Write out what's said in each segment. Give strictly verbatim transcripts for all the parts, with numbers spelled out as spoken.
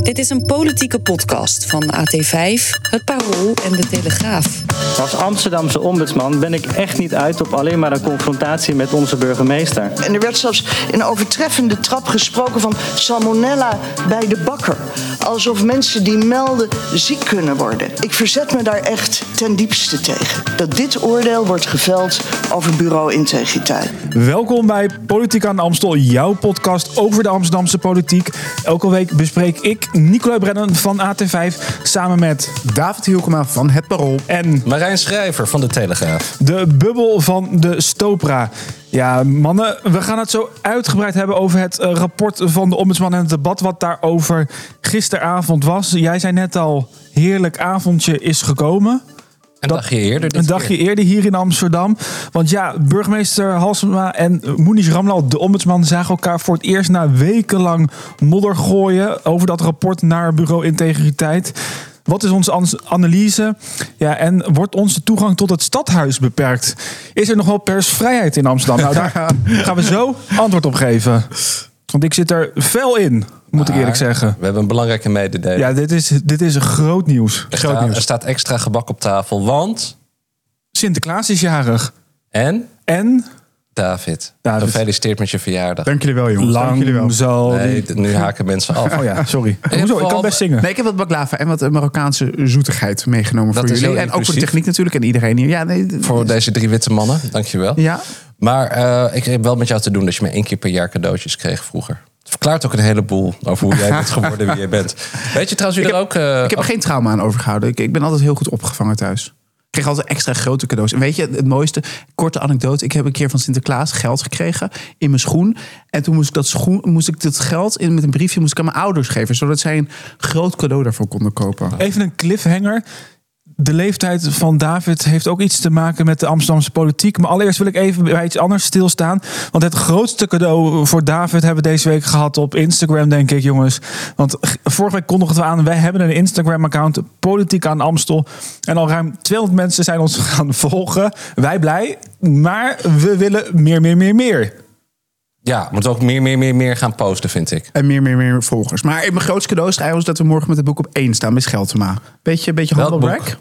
Dit is een politieke podcast van A T vijf, Het Parool en De Telegraaf. Als Amsterdamse ombudsman ben ik echt niet uit op alleen maar een confrontatie met onze burgemeester. En er werd zelfs in overtreffende trap gesproken van salmonella bij de bakker. Alsof mensen die melden ziek kunnen worden. Ik verzet me daar echt ten diepste tegen. Dat dit oordeel wordt geveld over bureau integriteit. Welkom bij Politiek aan de Amstel, jouw podcast over de Amsterdamse politiek. Elke week bespreek ik, Nicolai Brennan van A T vijf, samen met David Hielkema van Het Parool en Marijn Schrijver van De Telegraaf. De bubbel van de Stopra. Ja, mannen, we gaan het zo uitgebreid hebben over het uh, rapport van de ombudsman en het debat wat daarover gisteravond was. Jij zei net al, heerlijk avondje is gekomen. Een dagje eerder. Dit een dagje keer. eerder hier in Amsterdam. Want ja, burgemeester Halsema en Monish Ramlal, de ombudsman, zagen elkaar voor het eerst na wekenlang modder gooien over dat rapport naar Bureau Integriteit. Wat is onze analyse? Ja, en wordt onze toegang tot het stadhuis beperkt? Is er nog wel persvrijheid in Amsterdam? Nou, daar gaan we zo antwoord op geven. Want ik zit er fel in, moet maar, ik eerlijk zeggen. We hebben een belangrijke mededeling. Ja, dit is, dit is groot nieuws. Er, groot staat, nieuws. er staat extra gebak op tafel, want... Sinterklaas is jarig. En? En? David, David. gefeliciteerd met je verjaardag. Dank jullie wel, jongens. Lang Dank jullie wel. zal... Nee, nu haken mensen af. Oh ja, sorry. Hoezo? Ik kan best zingen. Nee, ik heb wat baklava en wat Marokkaanse zoetigheid meegenomen Dat voor is jullie. heel En ook voor de inclusief. techniek natuurlijk en iedereen hier. Ja, nee, Voor deze drie witte mannen, dankjewel. Ja. Maar uh, ik heb wel met jou te doen dat je maar één keer per jaar cadeautjes kreeg vroeger. Het verklaart ook een heleboel over hoe jij bent geworden wie je bent. Weet je trouwens wie Ik er heb, ook... Uh, ik heb er geen trauma aan overgehouden. Ik, ik ben altijd heel goed opgevangen thuis. Ik kreeg altijd extra grote cadeaus. En weet je, het mooiste, korte anekdote. Ik heb een keer van Sinterklaas geld gekregen in mijn schoen. En toen moest ik dat, schoen, moest ik dat geld in, met een briefje moest ik aan mijn ouders geven. Zodat zij een groot cadeau daarvoor konden kopen. Even een cliffhanger. De leeftijd van David heeft ook iets te maken met de Amsterdamse politiek. Maar allereerst wil ik even bij iets anders stilstaan. Want het grootste cadeau voor David hebben we deze week gehad op Instagram, denk ik, jongens. Want vorige week kondigden we aan, wij hebben een Instagram-account, Politiek aan Amstel. En al ruim tweehonderd mensen zijn ons gaan volgen. Wij blij, maar we willen meer, meer, meer, meer. Ja, moeten we ook meer, meer, meer, meer gaan posten, vind ik. En meer, meer, meer volgers. Maar mijn grootste cadeau is trouwens dat we morgen met het boek op één staan bij Scheltema. Beetje, beetje Welk humble boek? brag.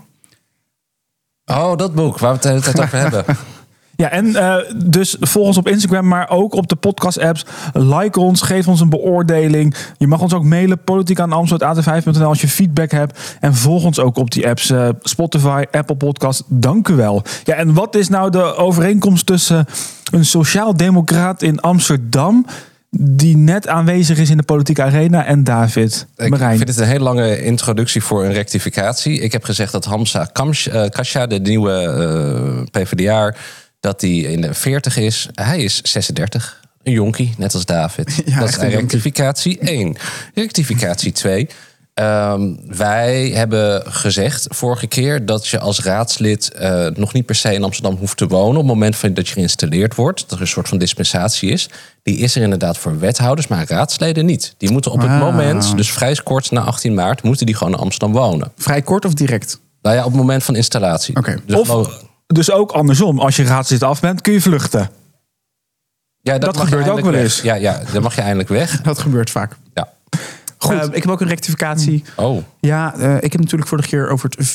Oh, dat boek waar we het de hele tijd over hebben. Ja, en uh, dus volg ons op Instagram, maar ook op de podcast-apps. Like ons, geef ons een beoordeling. Je mag ons ook mailen, politiek aan amstel punt a t vijf punt n l als je feedback hebt. En volg ons ook op die apps, uh, Spotify, Apple Podcast. Dank u wel. Ja, en wat is nou de overeenkomst tussen een sociaal-democraat in Amsterdam, die net aanwezig is in de politieke arena, en David? Ik Marijn. vind het een hele lange introductie voor een rectificatie. Ik heb gezegd dat Hamza Kasja, de nieuwe uh, P v d A'er, dat hij in de veertig is. Hij is zesendertig. Een jonkie, net als David. Ja, dat is een rectificatie één. Rectificatie twee. Um, wij hebben gezegd vorige keer dat je als raadslid uh, nog niet per se in Amsterdam hoeft te wonen op het moment van dat je geïnstalleerd wordt. Dat er een soort van dispensatie is. Die is er inderdaad voor wethouders, maar raadsleden niet. Die moeten op het Ah. moment, dus vrij kort na achttien maart, moeten die gewoon in Amsterdam wonen. Vrij kort of direct? Nou ja, op het moment van installatie. Oké. Dus Of gewoon- dus ook andersom, als je raadslid af bent, kun je vluchten. ja, dat mag je gebeurt ook eindelijk wel weg. eens. Ja, ja, dan mag je eindelijk weg. Dat gebeurt vaak. Ja. Goed. Uh, ik heb ook een rectificatie. Oh. Ja, uh, ik heb natuurlijk vorige keer over het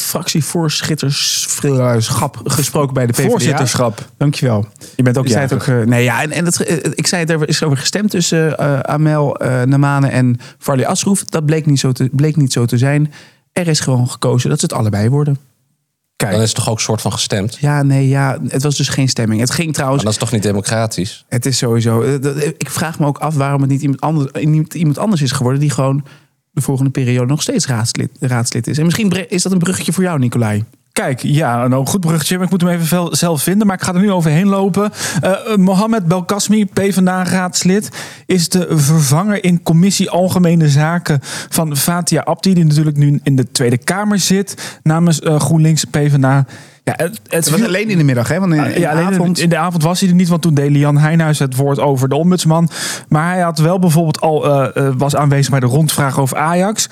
vice-fractievoorzitterschap gesproken bij de P v d A. Voorzitterschap. Dankjewel. Je bent ook Je zei het ook, uh, nee, ja, en, en het, uh, ik zei het, er is over gestemd tussen uh, Amel uh, Namane en Farley Asroef. Dat bleek niet, zo te, bleek niet zo te zijn. Er is gewoon gekozen dat ze het allebei worden. Kijk. Dan is het toch ook een soort van gestemd? Ja, nee, ja, het was dus geen stemming. Het ging trouwens... Maar dat is toch niet democratisch? Het is sowieso... Ik vraag me ook af waarom het niet iemand anders, iemand anders is geworden die gewoon de volgende periode nog steeds raadslid, raadslid is. En misschien is dat een bruggetje voor jou, Nicolai. Kijk, ja, nou, een goed bruggetje. Maar ik moet hem even veel zelf vinden. Maar ik ga er nu overheen lopen. Uh, Mohamed Belkacemi, PvdA-raadslid, is de vervanger in commissie Algemene Zaken van Fatia Abdi, die natuurlijk nu in de Tweede Kamer zit namens uh, GroenLinks PvdA. Ja, het, het, het was viel... alleen in de middag, hè? Want in, in ja, de alleen avond... in de avond was hij er niet, want toen deed Lian Heijnhuis het woord over de ombudsman. Maar hij had wel bijvoorbeeld al uh, uh, was aanwezig bij de rondvraag over Ajax.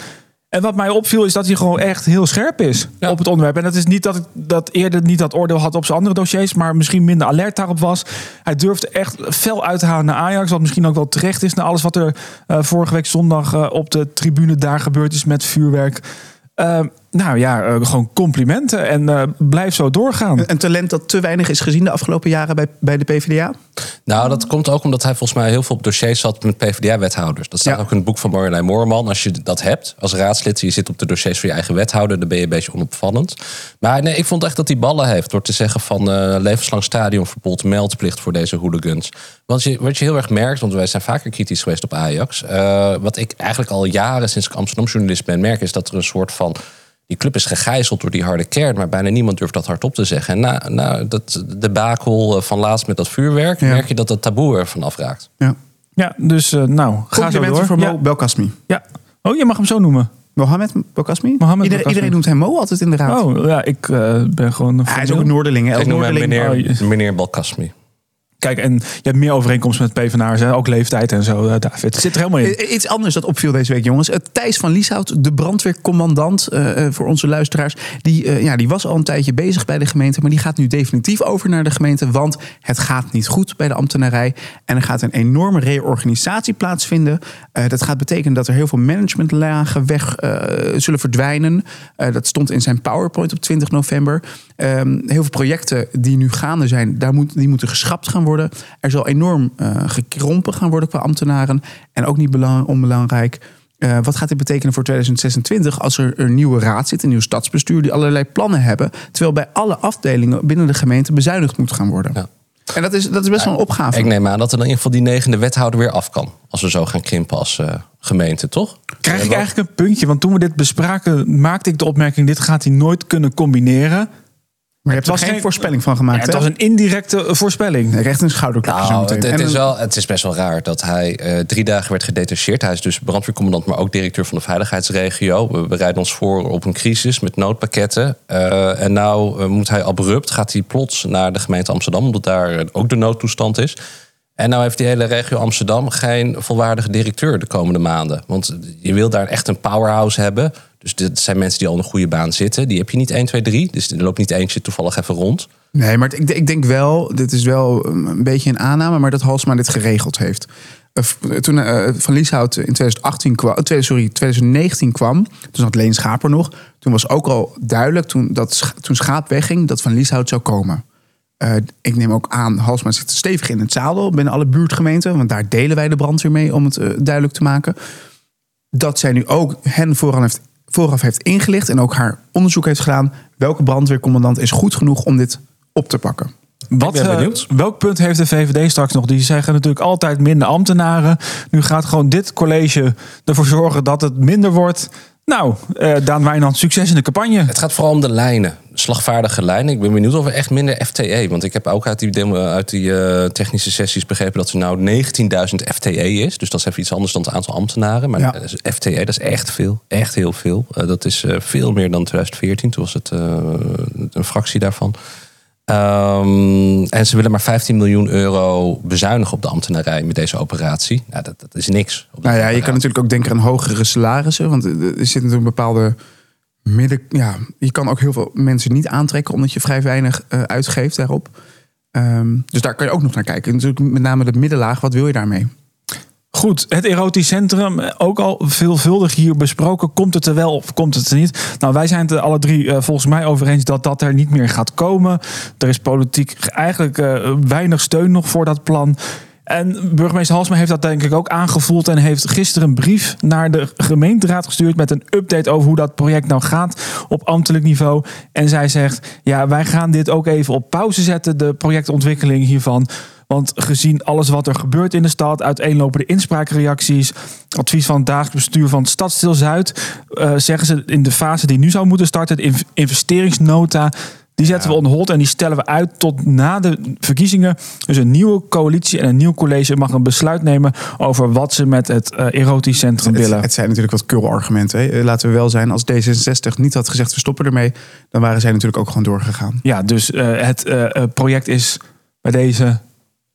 En wat mij opviel is dat hij gewoon echt heel scherp is Ja. op het onderwerp. En dat is niet dat ik dat eerder niet dat oordeel had op zijn andere dossiers, maar misschien minder alert daarop was. Hij durfde echt fel uit te halen naar Ajax, wat misschien ook wel terecht is na alles wat er uh, vorige week zondag uh, op de tribune daar gebeurd is met vuurwerk. Uh, nou ja, uh, gewoon complimenten en uh, blijf zo doorgaan. Een talent dat te weinig is gezien de afgelopen jaren bij, bij de P v d A? Nou, dat komt ook omdat hij volgens mij heel veel op dossiers zat met P v d A-wethouders. Dat staat Ja. ook in het boek van Marjolein Moorman. Als je dat hebt als raadslid, je zit op de dossiers van je eigen wethouder, dan ben je een beetje onopvallend. Maar nee, ik vond echt dat hij ballen heeft door te zeggen van uh, levenslang stadionverbod, meldplicht voor deze hooligans. Want je, wat je heel erg merkt, want wij zijn vaker kritisch geweest op Ajax. Uh, wat ik eigenlijk al jaren sinds ik Amsterdam-journalist ben merk, is dat er een soort van... Die club is gegijzeld door die harde kern, maar bijna niemand durft dat hardop te zeggen. En na, na dat debakel van laatst met dat vuurwerk, Ja. merk je dat het taboe ervan afraakt. Ja. Ja, dus uh, nou, ga zo Complimenten door. voor Mo Ja. Belkacemi. Ja. Oh, je mag hem zo noemen. Mohamed Belkacemi? Mohamed Iedereen, Belkacemi. iedereen noemt hem Mo altijd in de raad. Oh, ja, ik uh, ben gewoon... Een Hij is ook een Noorderling. Hè? Ik Als noem hem Noorderling. meneer, Oh, je- meneer Belkacemi. Kijk, en je hebt meer overeenkomsten met PvdA'ers, hè? Ook leeftijd en zo, uh, David. Het zit er helemaal in. I- Iets anders dat opviel deze week, jongens. Uh, Thijs van Lieshout, de brandweercommandant uh, uh, voor onze luisteraars. Die, uh, ja, die was al een tijdje bezig bij de gemeente. Maar die gaat nu definitief over naar de gemeente. Want het gaat niet goed bij de ambtenarij. En er gaat een enorme reorganisatie plaatsvinden. Uh, dat gaat betekenen dat er heel veel managementlagen weg uh, zullen verdwijnen. Uh, dat stond in zijn PowerPoint op twintig november. Um, heel veel projecten die nu gaande zijn, daar moet, die moeten geschrapt gaan worden. Er zal enorm uh, gekrompen gaan worden qua ambtenaren. En ook niet belang, onbelangrijk. Uh, wat gaat dit betekenen voor twintig zesentwintig als er een nieuwe raad zit, een nieuw stadsbestuur die allerlei plannen hebben, terwijl bij alle afdelingen binnen de gemeente bezuinigd moet gaan worden. Ja. En dat is, dat is best wel een opgave. Ik neem aan dat er in ieder geval die negende wethouder weer af kan. Als we zo gaan krimpen als uh, gemeente, toch? Krijg ik Ja, wat- eigenlijk een puntje? Want toen we dit bespraken, maakte ik de opmerking, dit gaat hij nooit kunnen combineren. Maar je hebt er was geen geen- voorspelling van Ja, gemaakt. het hè? was een indirecte uh, voorspelling. Nee, echt een schouderklopje zo Nou, meteen. het, het, En is een- wel, het is best wel raar dat hij uh, drie dagen werd gedetacheerd. Hij is dus brandweercommandant, maar ook directeur van de veiligheidsregio. We bereiden ons voor op een crisis met noodpakketten. Uh, en nou uh, moet hij abrupt, gaat hij plots naar de gemeente Amsterdam, omdat daar uh, ook de noodtoestand is. En nou heeft die hele regio Amsterdam geen volwaardige directeur de komende maanden. Want je wil daar echt een powerhouse hebben. Dus dit zijn mensen die al in een goede baan zitten. Die heb je niet één, twee, drie. Dus er loopt niet eentje toevallig even rond. Nee, maar ik, ik denk wel, dit is wel een beetje een aanname, maar dat Halsema dit geregeld heeft. Uh, f- Toen uh, Van Lieshout in twintig achttien kwam, uh, sorry, twintig negentien kwam, toen had Leen Schaper nog. Toen was ook al duidelijk, toen, dat, Scha- toen Schaap wegging, dat Van Lieshout zou komen. Uh, ik neem ook aan, Halsema zit stevig in het zadel binnen alle buurtgemeenten, want daar delen wij de brandweer mee om het uh, duidelijk te maken. Dat zij nu ook hen vooraf heeft, vooraf heeft ingelicht en ook haar onderzoek heeft gedaan. Welke brandweercommandant is goed genoeg om dit op te pakken? Wat, ben uh, benieuwd. welk punt heeft de V V D straks nog? Die zeggen natuurlijk altijd minder ambtenaren. Nu gaat gewoon dit college ervoor zorgen dat het minder wordt. Nou, uh, Daan Wijnand, succes in de campagne. Het gaat vooral om de lijnen. Slagvaardige lijnen. Ik ben benieuwd of er echt minder F T E. Want ik heb ook uit die, demo, uit die uh, technische sessies begrepen dat er nou negentienduizend F T E is. Dus dat is even iets anders dan het aantal ambtenaren. Maar Ja. uh, F T E, dat is echt veel. Echt heel veel. Uh, dat is uh, veel meer dan twintig veertien. Toen was het uh, een fractie daarvan. Um, en ze willen maar vijftien miljoen euro bezuinigen op de ambtenarij met deze operatie. Nou, dat, dat is niks. Op de Nou ja, je ambtenarij. kan natuurlijk ook denken aan hogere salarissen. Want er zit natuurlijk een bepaalde midden... Ja, je kan ook heel veel mensen niet aantrekken omdat je vrij weinig uh, uitgeeft daarop. Um, dus daar kan je ook nog naar kijken. Natuurlijk met name de middenlaag, wat wil je daarmee? Goed, het erotisch centrum, ook al veelvuldig hier besproken. Komt het er wel of komt het er niet? Nou, wij zijn het er alle drie uh, volgens mij over eens dat dat er niet meer gaat komen. Er is politiek eigenlijk uh, weinig steun nog voor dat plan. En burgemeester Halsema heeft dat denk ik ook aangevoeld en heeft gisteren een brief naar de gemeenteraad gestuurd met een update over hoe dat project nou gaat op ambtelijk niveau. En zij zegt, ja, wij gaan dit ook even op pauze zetten, de projectontwikkeling hiervan. Want gezien alles wat er gebeurt in de stad, uiteenlopende inspraakreacties, advies van het dagelijks bestuur van het Stadsdeel Zuid, uh, zeggen ze in de fase die nu zou moeten starten, de inv- investeringsnota, die zetten Ja. we on hold en die stellen we uit tot na de verkiezingen. Dus een nieuwe coalitie en een nieuw college mag een besluit nemen over wat ze met het uh, erotisch centrum Het, willen. het zijn natuurlijk wat kul-argumenten. Hè? Laten we wel zijn, als D zesenzestig niet had gezegd we stoppen ermee, dan waren zij natuurlijk ook gewoon doorgegaan. Ja, dus uh, het uh, project is bij deze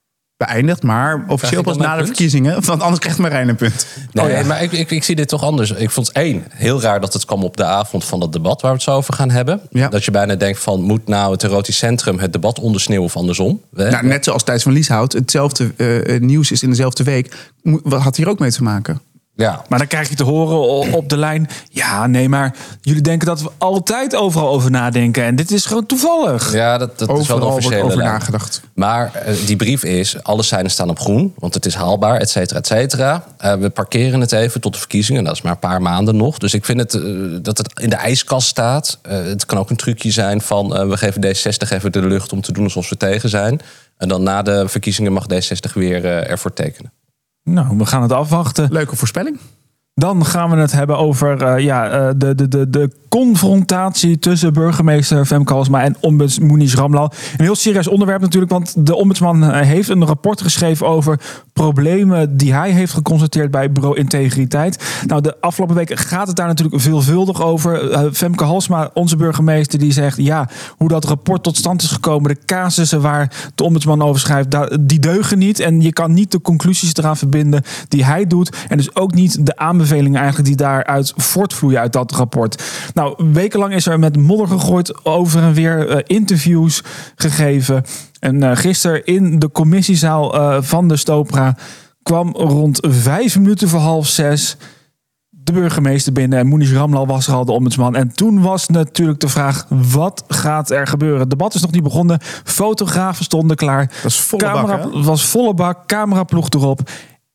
beëindigd. Maar officieel pas na de punt? verkiezingen. Want anders krijgt Marijn een punt. Nee, oh, ja. maar ik, ik, ik zie dit toch anders. Ik vond het één, heel raar dat het kwam op de avond van dat debat waar we het zo over gaan hebben. Ja. Dat je bijna denkt van, moet nou het erotisch centrum het debat ondersneeuwen of andersom? Nou, net zoals Thijs van Lieshout. Hetzelfde uh, nieuws is in dezelfde week. Wat had hier ook mee te maken? Ja. Maar dan krijg je te horen op de lijn... ja, nee, maar jullie denken dat we altijd overal over nadenken. En dit is gewoon toevallig. Ja, dat, dat is wel de officiële over lijn. nagedacht. Maar uh, die brief is, alle seinen staan op groen. Want het is haalbaar, et cetera, et cetera. Uh, we parkeren het even tot de verkiezingen. Dat is maar een paar maanden nog. Dus ik vind het, uh, dat het in de ijskast staat. Uh, het kan ook een trucje zijn van... Uh, we geven D zestig even de lucht om te doen alsof we tegen zijn. En dan na de verkiezingen mag D zestig weer uh, ervoor tekenen. Nou, we gaan het afwachten. Leuke voorspelling. Dan gaan we het hebben over uh, ja, uh, de, de, de, de confrontatie tussen burgemeester Femke Halsema en ombudsman Moenish Ramlal. Een heel serieus onderwerp natuurlijk, want de ombudsman heeft een rapport geschreven over problemen die hij heeft geconstateerd bij bureau Integriteit. Nou, de afgelopen weken gaat het daar natuurlijk veelvuldig over. Uh, Femke Halsema, onze burgemeester, die zegt ja, hoe dat rapport tot stand is gekomen, de casussen waar de ombudsman over schrijft, die deugen niet. En je kan niet de conclusies eraan verbinden die hij doet. En dus ook niet de aanbevelingen eigenlijk die daaruit voortvloeien uit dat rapport. Nou, wekenlang is er met modder gegooid, over en weer uh, interviews gegeven. En uh, gisteren in de commissiezaal uh, van de Stopra kwam rond vijf minuten voor half zes de burgemeester binnen. En Moenish Ramlal was er al, de ombudsman. En toen was natuurlijk de vraag, wat gaat er gebeuren? Het debat is nog niet begonnen. Fotografen stonden klaar. Dat was volle Camera, bak, hè? was volle bak, cameraploeg erop.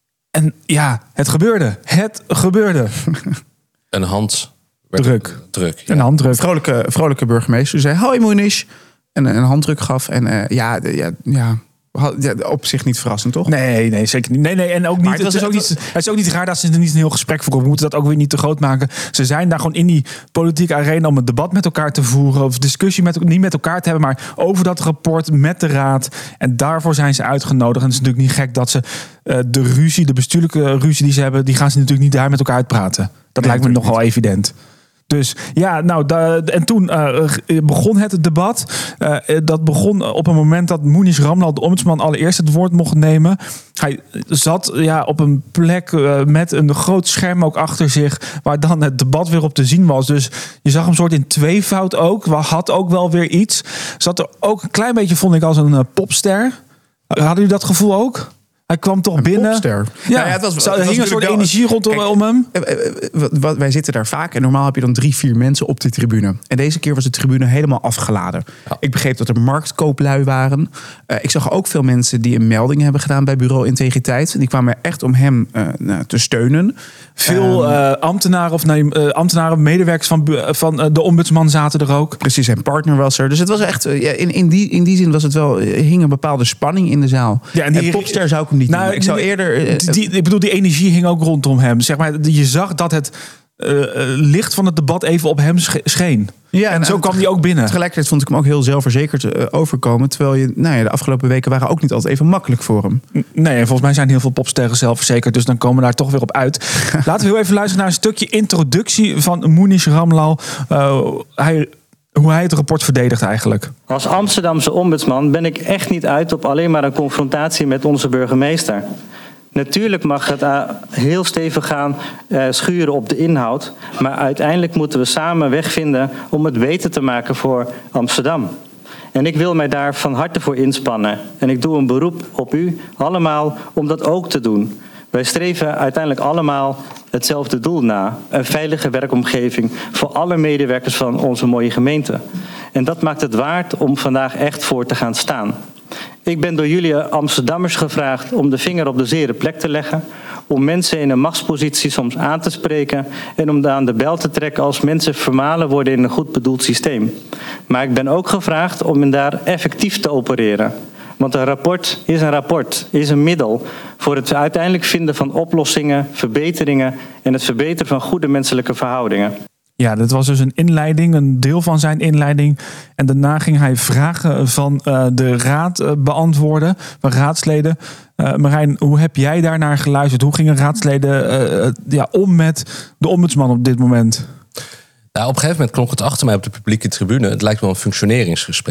En ja, het gebeurde. Het gebeurde. Een hand... Druk. Druk, ja. Een handdruk. Vrolijke, vrolijke burgemeester. Die zei, hoi Moenish. En een handdruk gaf. En uh, ja, ja, ja, ja, op zich niet verrassend, toch? Nee, nee, zeker niet. Nee, nee, en ook niet, het, het, was, is ook het, niet, het is ook niet raar dat ze er niet een heel gesprek voor komen. We moeten dat ook weer niet te groot maken. Ze zijn daar gewoon in die politieke arena om een debat met elkaar te voeren. Of discussie met, niet met elkaar te hebben, maar over dat rapport met de raad. En daarvoor zijn ze uitgenodigd. En het is natuurlijk niet gek dat ze uh, de ruzie, de bestuurlijke ruzie die ze hebben, die gaan ze natuurlijk niet daar met elkaar uitpraten. Dat nee, lijkt me nogal evident. Dus ja, nou, da, en toen uh, begon het debat. Uh, dat begon op een moment dat Moenish Ramlal, de ombudsman, allereerst het woord mocht nemen. Hij zat ja, op een plek uh, met een groot scherm ook achter zich, waar dan het debat weer op te zien was. Dus je zag hem soort in tweevoud ook. Had ook wel weer iets. Zat er ook een klein beetje, vond ik, als een uh, popster. Hadden jullie dat gevoel ook? Hij kwam toch een binnen. Popster. Ja, ja, het was, er hing een soort wel, energie rondom kijk, om hem. Wij zitten daar vaak en normaal heb je dan drie, vier mensen op de tribune. En deze keer was de tribune helemaal afgeladen. Ja. Ik begreep dat er marktkooplui waren. Uh, ik zag ook veel mensen die een melding hebben gedaan bij bureau Integriteit. Die kwamen echt om hem uh, nou, te steunen. Veel um, uh, ambtenaren of nee, uh, ambtenaren, medewerkers van, van uh, de ombudsman zaten er ook. Precies, zijn partner was er. Dus het was echt, uh, ja, in, in, die, in die zin was het wel, uh, hing een bepaalde spanning in de zaal. Ja, en, die, en popster zou ik hem niet nou, doen. Ik zou eerder... Uh, die, ik bedoel, die energie hing ook rondom hem. Zeg maar, je zag dat het uh, licht van het debat even op hem scheen. Ja, en, en zo kwam hij ook binnen. Tegelijkertijd vond ik hem ook heel zelfverzekerd uh, overkomen. Terwijl je, nou ja, de afgelopen weken waren ook niet altijd even makkelijk voor hem. Nee, en volgens mij zijn heel veel popsterren zelfverzekerd. Dus dan komen we daar toch weer op uit. Laten we heel even luisteren naar een stukje introductie van Moenish Ramlal. Uh, hij... Hoe hij het rapport verdedigt eigenlijk. Als Amsterdamse ombudsman ben ik echt niet uit op alleen maar een confrontatie met onze burgemeester. Natuurlijk mag het uh, heel stevig gaan uh, schuren op de inhoud. Maar uiteindelijk moeten we samen weg vinden om het beter te maken voor Amsterdam. En ik wil mij daar van harte voor inspannen. En ik doe een beroep op u allemaal om dat ook te doen. Wij streven uiteindelijk allemaal hetzelfde doel na. Een veilige werkomgeving voor alle medewerkers van onze mooie gemeente. En dat maakt het waard om vandaag echt voor te gaan staan. Ik ben door jullie Amsterdammers gevraagd om de vinger op de zere plek te leggen. Om mensen in een machtspositie soms aan te spreken. En om aan de bel te trekken als mensen vermalen worden in een goed bedoeld systeem. Maar ik ben ook gevraagd om daar effectief te opereren. Want een rapport is een rapport, is een middel voor het uiteindelijk vinden van oplossingen, verbeteringen en het verbeteren van goede menselijke verhoudingen. Ja, dat was dus een inleiding, een deel van zijn inleiding. En daarna ging hij vragen van uh, de raad uh, beantwoorden, van raadsleden. Uh, Marijn, hoe heb jij daarnaar geluisterd? Hoe gingen raadsleden uh, ja, om met de ombudsman op dit moment? Nou, op een gegeven moment klonk het achter mij op de publieke tribune. Het lijkt wel een functioneringsgesprek.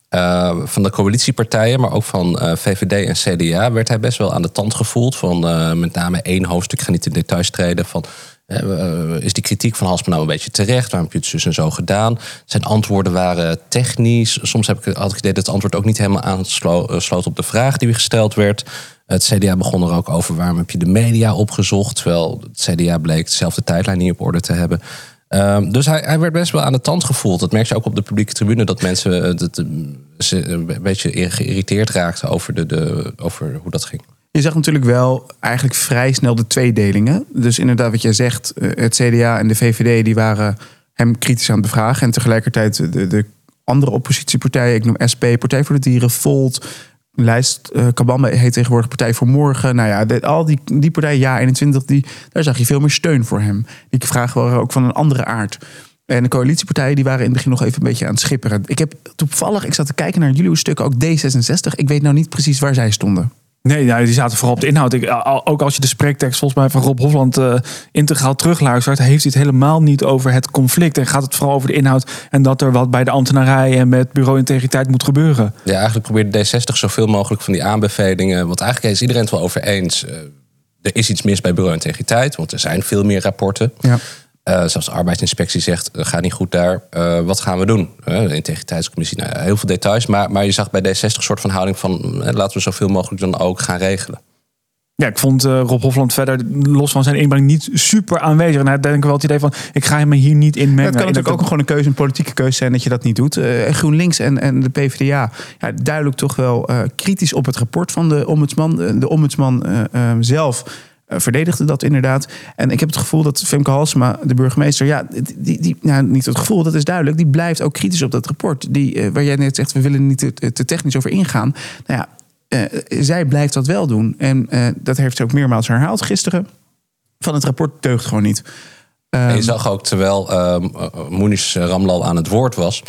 Uh, van de coalitiepartijen, maar ook van uh, V V D en C D A... werd hij best wel aan de tand gevoeld. Van uh, met name één hoofdstuk, ik ga niet in details treden... van uh, is die kritiek van Halsema nou een beetje terecht? Waarom heb je het dus en zo gedaan? Zijn antwoorden waren technisch. Soms heb ik, had ik het idee dat het antwoord ook niet helemaal aansloot op de vraag die gesteld werd. Het C D A begon er ook over, waarom heb je de media opgezocht? Terwijl het C D A bleek dezelfde tijdlijn niet op orde te hebben... Um, dus hij, hij werd best wel aan de tand gevoeld. Dat merk je ook op de publieke tribune. Dat mensen uh, dat, uh, ze een beetje geïrriteerd raakten over, de, de, over hoe dat ging. Je zag natuurlijk wel eigenlijk vrij snel de tweedelingen. Dus inderdaad wat jij zegt, het C D A en de V V D... die waren hem kritisch aan het bevragen. En tegelijkertijd de, de andere oppositiepartijen... ik noem S P, Partij voor de Dieren, Volt... Lijst, uh, Kabambe heet tegenwoordig Partij voor Morgen. Nou ja, de, al die, die partijen, Ja eenentwintig, die, daar zag je veel meer steun voor hem. Die vragen waren ook van een andere aard. En de coalitiepartijen die waren in het begin nog even een beetje aan het schipperen. Ik heb toevallig, ik zat te kijken naar jullie stukken, ook D zesenzestig. Ik weet nou niet precies waar zij stonden. Nee, nou, die zaten vooral op de inhoud. Ik, ook als je de spreektekst volgens mij van Rob Hofland uh, integraal terugluistert... heeft hij het helemaal niet over het conflict. En gaat het vooral over de inhoud... en dat er wat bij de ambtenarij en met bureau integriteit moet gebeuren. Ja, eigenlijk probeert D zestig zoveel mogelijk van die aanbevelingen... want eigenlijk is iedereen het wel over eens. Uh, er is iets mis bij bureau integriteit... want er zijn veel meer rapporten... Ja. Uh, zelfs de arbeidsinspectie zegt, uh, gaat niet goed daar. Uh, wat gaan we doen? Uh, de integriteitscommissie, nou, heel veel details. Maar, maar je zag bij D zestig een soort van houding van... Uh, laten we zoveel mogelijk dan ook gaan regelen. Ja, ik vond uh, Rob Hofland verder, los van zijn inbreng, niet super aanwezig. En hij denk ik wel het idee van, ik ga hem hier niet in mengen. Ja, het kan natuurlijk ook gewoon een keuze, een politieke keuze zijn dat je dat niet doet. Uh, GroenLinks en, en de P V D A, ja, duidelijk toch wel uh, kritisch op het rapport van de ombudsman. De ombudsman uh, uh, zelf... Uh, verdedigde dat inderdaad. En ik heb het gevoel dat Femke Halsema, de burgemeester... ja, die, die, nou, niet het gevoel, dat is duidelijk... die blijft ook kritisch op dat rapport. Die, uh, waar jij net zegt, we willen niet te, te technisch over ingaan. Nou ja, uh, zij blijft dat wel doen. En uh, dat heeft ze ook meermaals herhaald gisteren. Van het rapport deugt gewoon niet. Um, en je zag ook, terwijl uh, Monish Ramlal aan het woord was...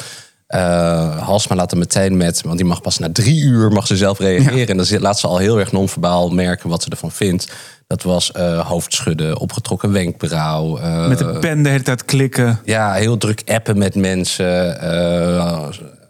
Uh, Halsema laat hem meteen met, want die mag pas na drie uur mag ze zelf reageren. Ja. En dan laat ze al heel erg non-verbaal merken wat ze ervan vindt. Dat was uh, hoofdschudden, opgetrokken wenkbrauw. Uh, met de pen de hele tijd klikken. Ja, heel druk appen met mensen. Uh,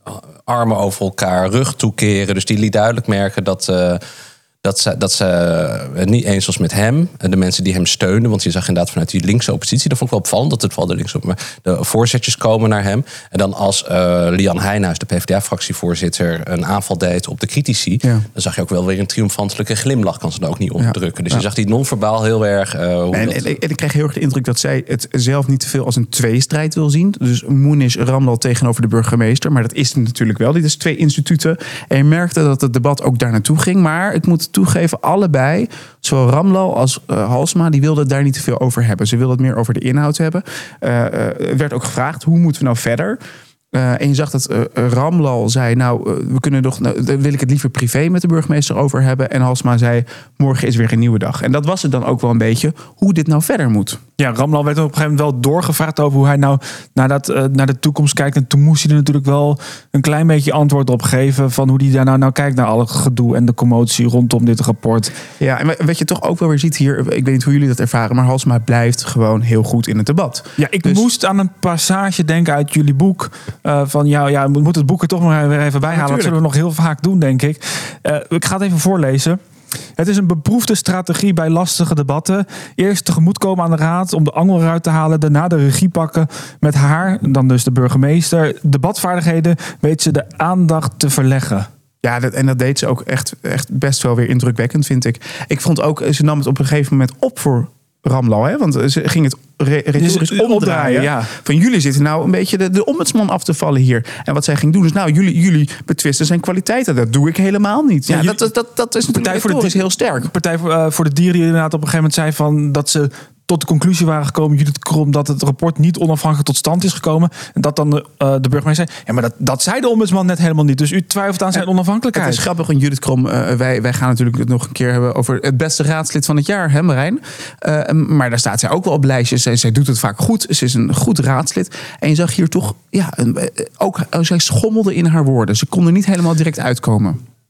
armen over elkaar, rug toekeren. Dus die liet duidelijk merken dat... Uh, Dat ze, dat ze het niet eens was met hem. De mensen die hem steunden. Want je zag inderdaad vanuit die linkse oppositie. Dat vond ik wel opvallend. Dat het vooral de linkse op, de voorzetjes komen naar hem. En dan als uh, Lian Heijnhuis, de P v d A-fractievoorzitter... een aanval deed op de critici. Ja. Dan zag je ook wel weer een triomfantelijke glimlach. Kan ze dan ook niet onderdrukken. Ja. Dus je zag die non-verbaal heel erg... Uh, hoe en, dat... en, en ik kreeg heel erg de indruk dat zij het zelf niet te veel als een tweestrijd wil zien. Dus Monish Ramlal tegenover de burgemeester. Maar dat is het natuurlijk wel. Dit is twee instituten. En je merkte dat het debat ook daar naartoe ging. Maar ik moet toegeven, allebei, zowel Ramlal als uh, Halsema, die wilden het daar niet te veel over hebben. Ze wilden het meer over de inhoud hebben. Uh, uh, werd ook gevraagd, hoe moeten we nou verder? Uh, en je zag dat uh, Ramlal zei, nou, uh, we kunnen toch, nou, daar wil ik het liever privé met de burgemeester over hebben. En Halsema zei, morgen is weer een nieuwe dag. En dat was het dan ook wel een beetje, hoe dit nou verder moet. Ja, Ramlal werd op een gegeven moment wel doorgevraagd over hoe hij nou naar, dat, uh, naar de toekomst kijkt. En toen moest hij er natuurlijk wel een klein beetje antwoord op geven van hoe hij daar nou, nou kijkt naar alle gedoe en de commotie rondom dit rapport. Ja, en wat je toch ook wel weer ziet hier, ik weet niet hoe jullie dat ervaren, maar Halsema blijft gewoon heel goed in het debat. Ja, ik dus... moest aan een passage denken uit jullie boek. Uh, van ja, ja, we moeten het boek er toch nog even bij halen. Ja, dat zullen we nog heel vaak doen, denk ik. Uh, ik ga het even voorlezen. Het is een beproefde strategie bij lastige debatten. Eerst tegemoetkomen aan de raad om de angel eruit te halen. Daarna de regie pakken met haar, dan dus de burgemeester. Debatvaardigheden weet ze de aandacht te verleggen. Ja, dat, en dat deed ze ook echt, echt best wel weer indrukwekkend, vind ik. Ik vond ook, ze nam het op een gegeven moment op voor Ramlal, hè? Want ze ging het re- retorisch dus omdraaien. Ja. Van jullie zitten nou een beetje de, de ombudsman af te vallen hier. En wat zij ging doen is, nou, jullie, jullie betwisten zijn kwaliteiten. Dat doe ik helemaal niet. Ja, ja jullie, dat, dat, dat is natuurlijk voor de, is heel sterk. De Partij voor, uh, voor de Dieren die inderdaad op een gegeven moment zei van dat ze tot de conclusie waren gekomen, Judith Krom, dat het rapport niet onafhankelijk tot stand is gekomen. En dat dan de, uh, de burgemeester zei, ja, maar dat, dat zei de ombudsman net helemaal niet. Dus u twijfelt aan zijn en onafhankelijkheid. Het is grappig, want Judith Krom, uh, wij, wij gaan natuurlijk het nog een keer hebben over het beste raadslid van het jaar, hè Marijn? Uh, maar daar staat zij ook wel op lijstjes. Zij, zij doet het vaak goed. Ze is een goed raadslid. En je zag hier toch, ja, een, ook, uh, zij schommelde in haar woorden. Ze kon er niet helemaal direct uitkomen.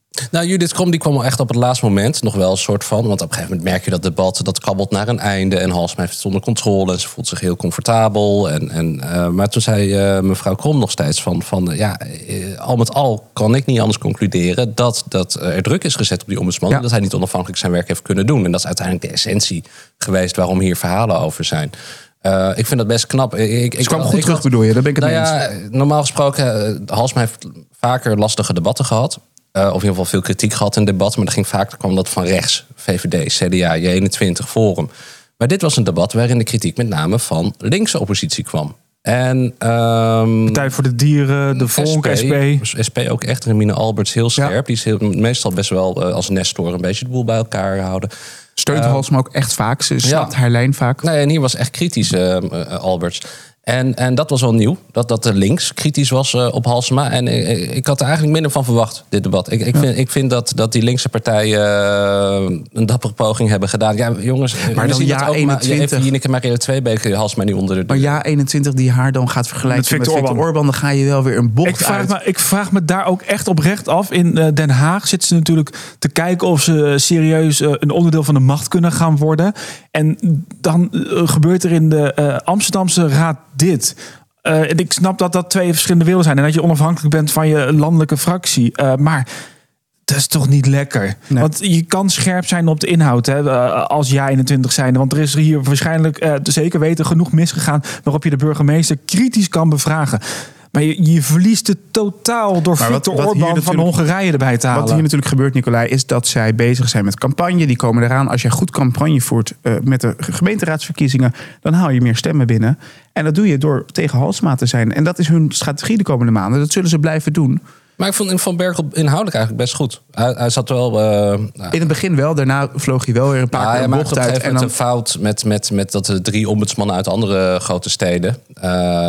Nou, Judith Krom die kwam al echt op het laatste moment nog wel een soort van... want op een gegeven moment merk je dat debat, dat kabbelt naar een einde... en Halsema heeft het onder controle en ze voelt zich heel comfortabel. En, en, uh, maar toen zei uh, mevrouw Krom nog steeds van... van uh, ja, uh, al met al kan ik niet anders concluderen... dat, dat uh, er druk is gezet op die ombudsman... Ja. en dat hij niet onafhankelijk zijn werk heeft kunnen doen. En dat is uiteindelijk de essentie geweest waarom hier verhalen over zijn... Uh, ik vind dat best knap. Ik, ik, Ze kwam ik, goed ik terug, had, bedoel je? Daar ben ik het nou mee ja, eens. normaal gesproken, uh, Halsema heeft vaker lastige debatten gehad. Uh, of in ieder geval veel kritiek gehad in debatten. Maar dat ging vaak, kwam dat van rechts. V V D, C D A, J eenentwintig, Forum. Maar dit was een debat waarin de kritiek met name van linkse oppositie kwam. En, um, Partij voor de Dieren, de Volk, S P. S P ook echt. Remine Alberts heel scherp. Ja. Die is heel, meestal best wel uh, als nestor een beetje de boel bij elkaar houden. Steunt uh, Halsema ook echt vaak. Ze snapt ja. haar lijn vaak. Nee, en hier was echt kritisch, uh, uh, Alberts. En, en dat was wel nieuw, dat, dat de links kritisch was uh, op Halsema. En ik, ik had er eigenlijk minder van verwacht, dit debat. Ik, ik, ja. vind, ik vind dat, dat die linkse partijen uh, een dappere poging hebben gedaan. Ja, jongens, maar dan ja ook eenentwintig. Even Jineke Marielle Tweebeke Halsema niet onder de... Maar ja eenentwintig die haar dan gaat vergelijken met Viktor, met Viktor Orbán. Dan ga je wel weer een bocht ik vraag uit. Me, ik vraag me daar ook echt oprecht af. In uh, Den Haag zitten ze natuurlijk te kijken of ze serieus uh, een onderdeel van de macht kunnen gaan worden. En dan uh, gebeurt er in de uh, Amsterdamse Raad dit... Uh, en ik snap dat dat twee verschillende werelden zijn. En dat je onafhankelijk bent van je landelijke fractie. Uh, maar dat is toch niet lekker. Nee. Want je kan scherp zijn op de inhoud. Hè, uh, als J eenentwintig zijn. Want er is hier waarschijnlijk, uh, zeker weten, genoeg misgegaan. Waarop je de burgemeester kritisch kan bevragen. Maar je, je verliest het totaal door Viktor Orbán van Hongarije erbij te halen. Wat hier natuurlijk gebeurt, Nicolai, is dat zij bezig zijn met campagne. Die komen eraan. Als jij goed campagne voert uh, met de gemeenteraadsverkiezingen, dan haal je meer stemmen binnen. En dat doe je door tegen Halsema te zijn. En dat is hun strategie de komende maanden. Dat zullen ze blijven doen. Maar ik vond Van Berkel inhoudelijk eigenlijk best goed. Hij, hij zat wel... Uh, in het begin wel, daarna vloog hij wel weer een paar nou, keer een bocht uit. En dan een fout met, met, met dat de drie ombudsmannen uit andere grote steden... Uh,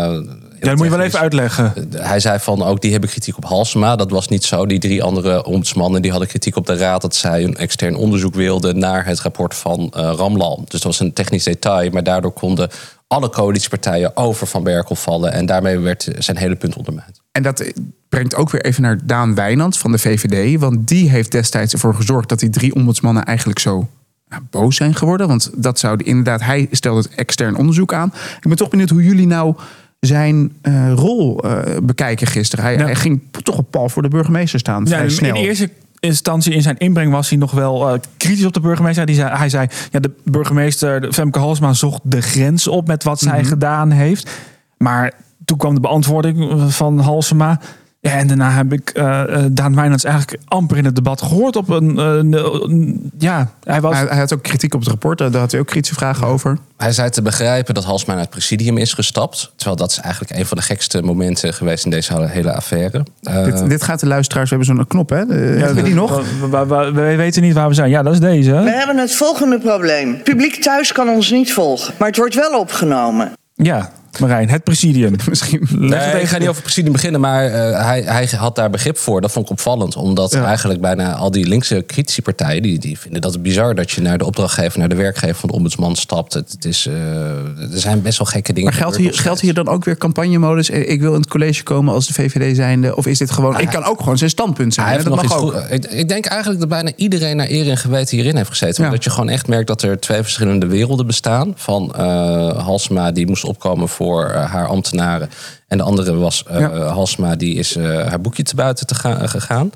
ja, dat moet je wel even uitleggen. Hij zei van, ook die hebben kritiek op Halsema. Dat was niet zo. Die drie andere ombudsmannen die hadden kritiek op de raad... dat zij een extern onderzoek wilden naar het rapport van uh, Ramlal. Dus dat was een technisch detail. Maar daardoor konden alle coalitiepartijen over Van Berkel vallen. En daarmee werd zijn hele punt ondermijnd. En dat brengt ook weer even naar Daan Wijnands van de V V D. Want die heeft destijds ervoor gezorgd dat die drie ombudsmannen eigenlijk zo... Nou, boos zijn geworden. Want dat zou inderdaad... Hij stelde het extern onderzoek aan. Ik ben toch benieuwd hoe jullie nou... zijn uh, rol uh, bekijken gisteren. Hij, ja. hij ging toch op pal voor de burgemeester staan. Ja, vrij in, snel. in eerste instantie in zijn inbreng was hij nog wel uh, kritisch op de burgemeester. Die zei, hij zei, ja, de burgemeester Femke Halsema zocht de grens op met wat zij mm-hmm. gedaan heeft. Maar toen kwam de beantwoording van Halsema. Ja, en daarna heb ik uh, Daan Wijnands eigenlijk amper in het debat gehoord op een... Uh, een ja, hij, was... hij, hij had ook kritiek op het rapport, daar had hij ook kritische vragen ja. over. Hij zei te begrijpen dat Halsema naar het presidium is gestapt. Terwijl dat is eigenlijk een van de gekste momenten geweest in deze hele affaire. Uh, dit, dit gaat de luisteraars, we hebben zo'n knop, hè? Uh, ja, we die nog? We, we, we, we weten niet waar we zijn. Ja, dat is deze. We hebben het volgende probleem. Publiek thuis kan ons niet volgen, maar het wordt wel opgenomen. Ja. Marijn, het presidium. Misschien. Nee, ik ga niet over het presidium beginnen, maar uh, hij, hij had daar begrip voor. Dat vond ik opvallend, omdat ja. eigenlijk bijna al die linkse kritische partijen, die, die vinden dat het bizar dat je naar de opdrachtgever, naar de werkgever van de ombudsman stapt. Het, het is, uh, er zijn best wel gekke dingen. Maar geldt hier, geldt hier dan ook weer campagnemodus? Ik wil in het college komen als de V V D zijnde, of is dit gewoon? Ah, ik kan ook gewoon zijn standpunt zijn. Hij heeft dat nog mag iets ook. Goed, ik, ik denk eigenlijk dat bijna iedereen naar eer en geweten hierin heeft gezeten. Ja. Dat je gewoon echt merkt dat er twee verschillende werelden bestaan. Van uh, Halsema die moest opkomen voor uh, haar ambtenaren. En de andere was uh, ja. Halsema, die is uh, haar boekje te buiten te gaan, uh, gegaan.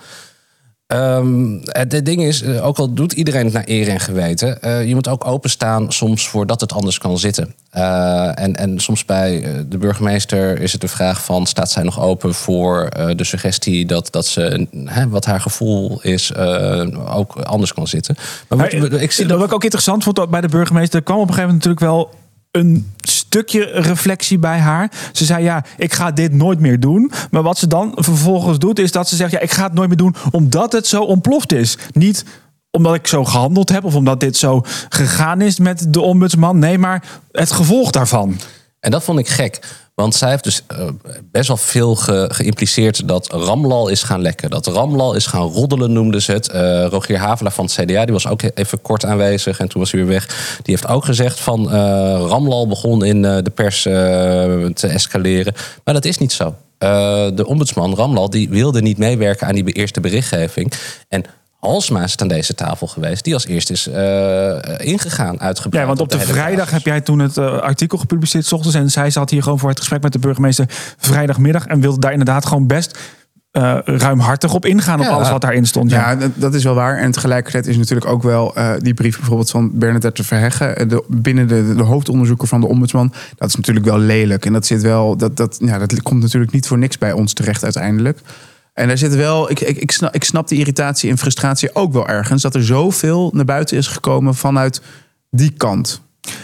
Um, het ding is, uh, ook al doet iedereen het naar eer en geweten... Uh, je moet ook openstaan soms voor dat het anders kan zitten. Uh, en, en soms bij uh, de burgemeester is het de vraag van... staat zij nog open voor uh, de suggestie dat, dat ze, hè, wat haar gevoel is... Uh, ook anders kan zitten. Maar maar, wat, ik zie dat wat ik ook interessant vond bij de burgemeester... kwam op een gegeven moment natuurlijk wel... een stukje reflectie bij haar. Ze zei, ja, ik ga dit nooit meer doen. Maar wat ze dan vervolgens doet, is dat ze zegt... ja, ik ga het nooit meer doen omdat het zo ontploft is. Niet omdat ik zo gehandeld heb... of omdat dit zo gegaan is met de ombudsman. Nee, maar het gevolg daarvan. En dat vond ik gek. Want zij heeft dus uh, best wel veel ge- geïmpliceerd dat Ramlal is gaan lekken. Dat Ramlal is gaan roddelen, noemde ze het. Uh, Rogier Havelaar van het C D A, die was ook even kort aanwezig en toen was hij weer weg. Die heeft ook gezegd van uh, Ramlal begon in uh, de pers uh, te escaleren. Maar dat is niet zo. Uh, de ombudsman Ramlal die wilde niet meewerken aan die eerste berichtgeving. En Halsema is aan deze tafel geweest, die als eerste is uh, ingegaan, uitgebreid. Ja, want op de, de vrijdag heb jij toen het uh, artikel gepubliceerd 's ochtends en zij zat hier gewoon voor het gesprek met de burgemeester vrijdagmiddag en wilde daar inderdaad gewoon best Uh, ruimhartig op ingaan op ja, alles wat daarin stond. Ja, ja dat, dat is wel waar. En tegelijkertijd is natuurlijk ook wel uh, die brief bijvoorbeeld van Bernadette Verheggen, de, binnen de, de hoofdonderzoeker van de ombudsman. Dat is natuurlijk wel lelijk. En dat zit wel, dat, dat, ja, dat komt natuurlijk niet voor niks bij ons terecht uiteindelijk. En daar zit wel, ik, ik, ik, snap, ik snap die irritatie en frustratie ook wel ergens, dat er zoveel naar buiten is gekomen vanuit die kant.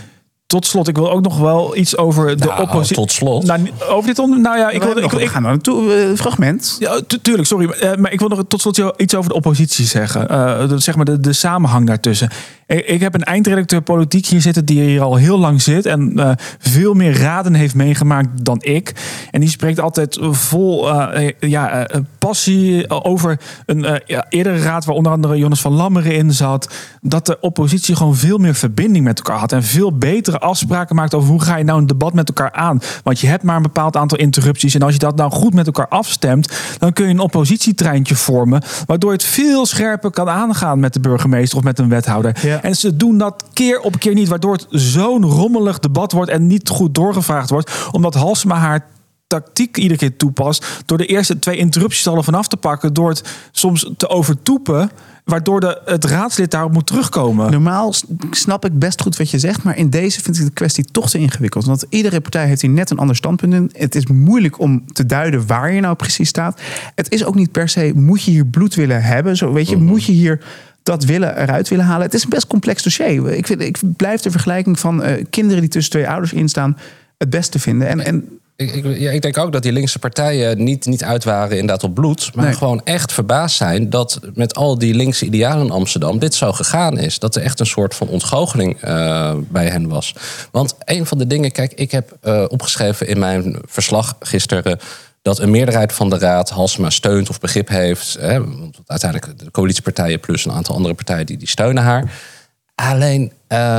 Tot slot, ik wil ook nog wel iets over de nou, oppositie. Tot slot. Nou, over dit onder. Nou ja, ik wil. Ik, we ik, gaan naar een toe, uh, fragment. Ja, tu- tuurlijk, sorry. Uh, maar ik wil nog tot slot iets over de oppositie zeggen. Uh, de, zeg maar de, de samenhang daartussen. Ik, ik heb een eindredacteur politiek hier zitten die hier al heel lang zit en uh, veel meer raden heeft meegemaakt dan ik. En die spreekt altijd vol uh, ja, uh, passie over een uh, ja, eerdere raad waar onder andere Jonas van Lammeren in zat. Dat de oppositie gewoon veel meer verbinding met elkaar had en veel betere afspraken maakt over hoe ga je nou een debat met elkaar aan. Want je hebt maar een bepaald aantal interrupties en als je dat nou goed met elkaar afstemt, dan kun je een oppositietreintje vormen, waardoor je het veel scherper kan aangaan met de burgemeester of met een wethouder. Ja. En ze doen dat keer op keer niet, waardoor het zo'n rommelig debat wordt en niet goed doorgevraagd wordt, omdat Halsema haar tactiek iedere keer toepast door de eerste twee interrupties al vanaf te pakken, door het soms te overtoepen, waardoor de, het raadslid daarop moet terugkomen. Normaal snap ik best goed wat je zegt, maar in deze vind ik de kwestie toch te ingewikkeld. Want iedere partij heeft hier net een ander standpunt in. Het is moeilijk om te duiden waar je nou precies staat. Het is ook niet per se, moet je hier bloed willen hebben? Zo, weet je, mm-hmm. Moet je hier dat willen eruit willen halen? Het is een best complex dossier. Ik, vind, ik blijf de vergelijking van uh, kinderen die tussen twee ouders instaan het beste vinden. En, en Ik, ik, ja, ik denk ook dat die linkse partijen niet, niet uit waren inderdaad op bloed, maar nee. gewoon echt verbaasd zijn dat met al die linkse idealen in Amsterdam dit zo gegaan is. Dat er echt een soort van ontgoocheling uh, bij hen was. Want een van de dingen, kijk, ik heb uh, opgeschreven in mijn verslag gisteren dat een meerderheid van de raad Halsema steunt of begrip heeft. Hè, want uiteindelijk de coalitiepartijen plus een aantal andere partijen die, die steunen haar. Alleen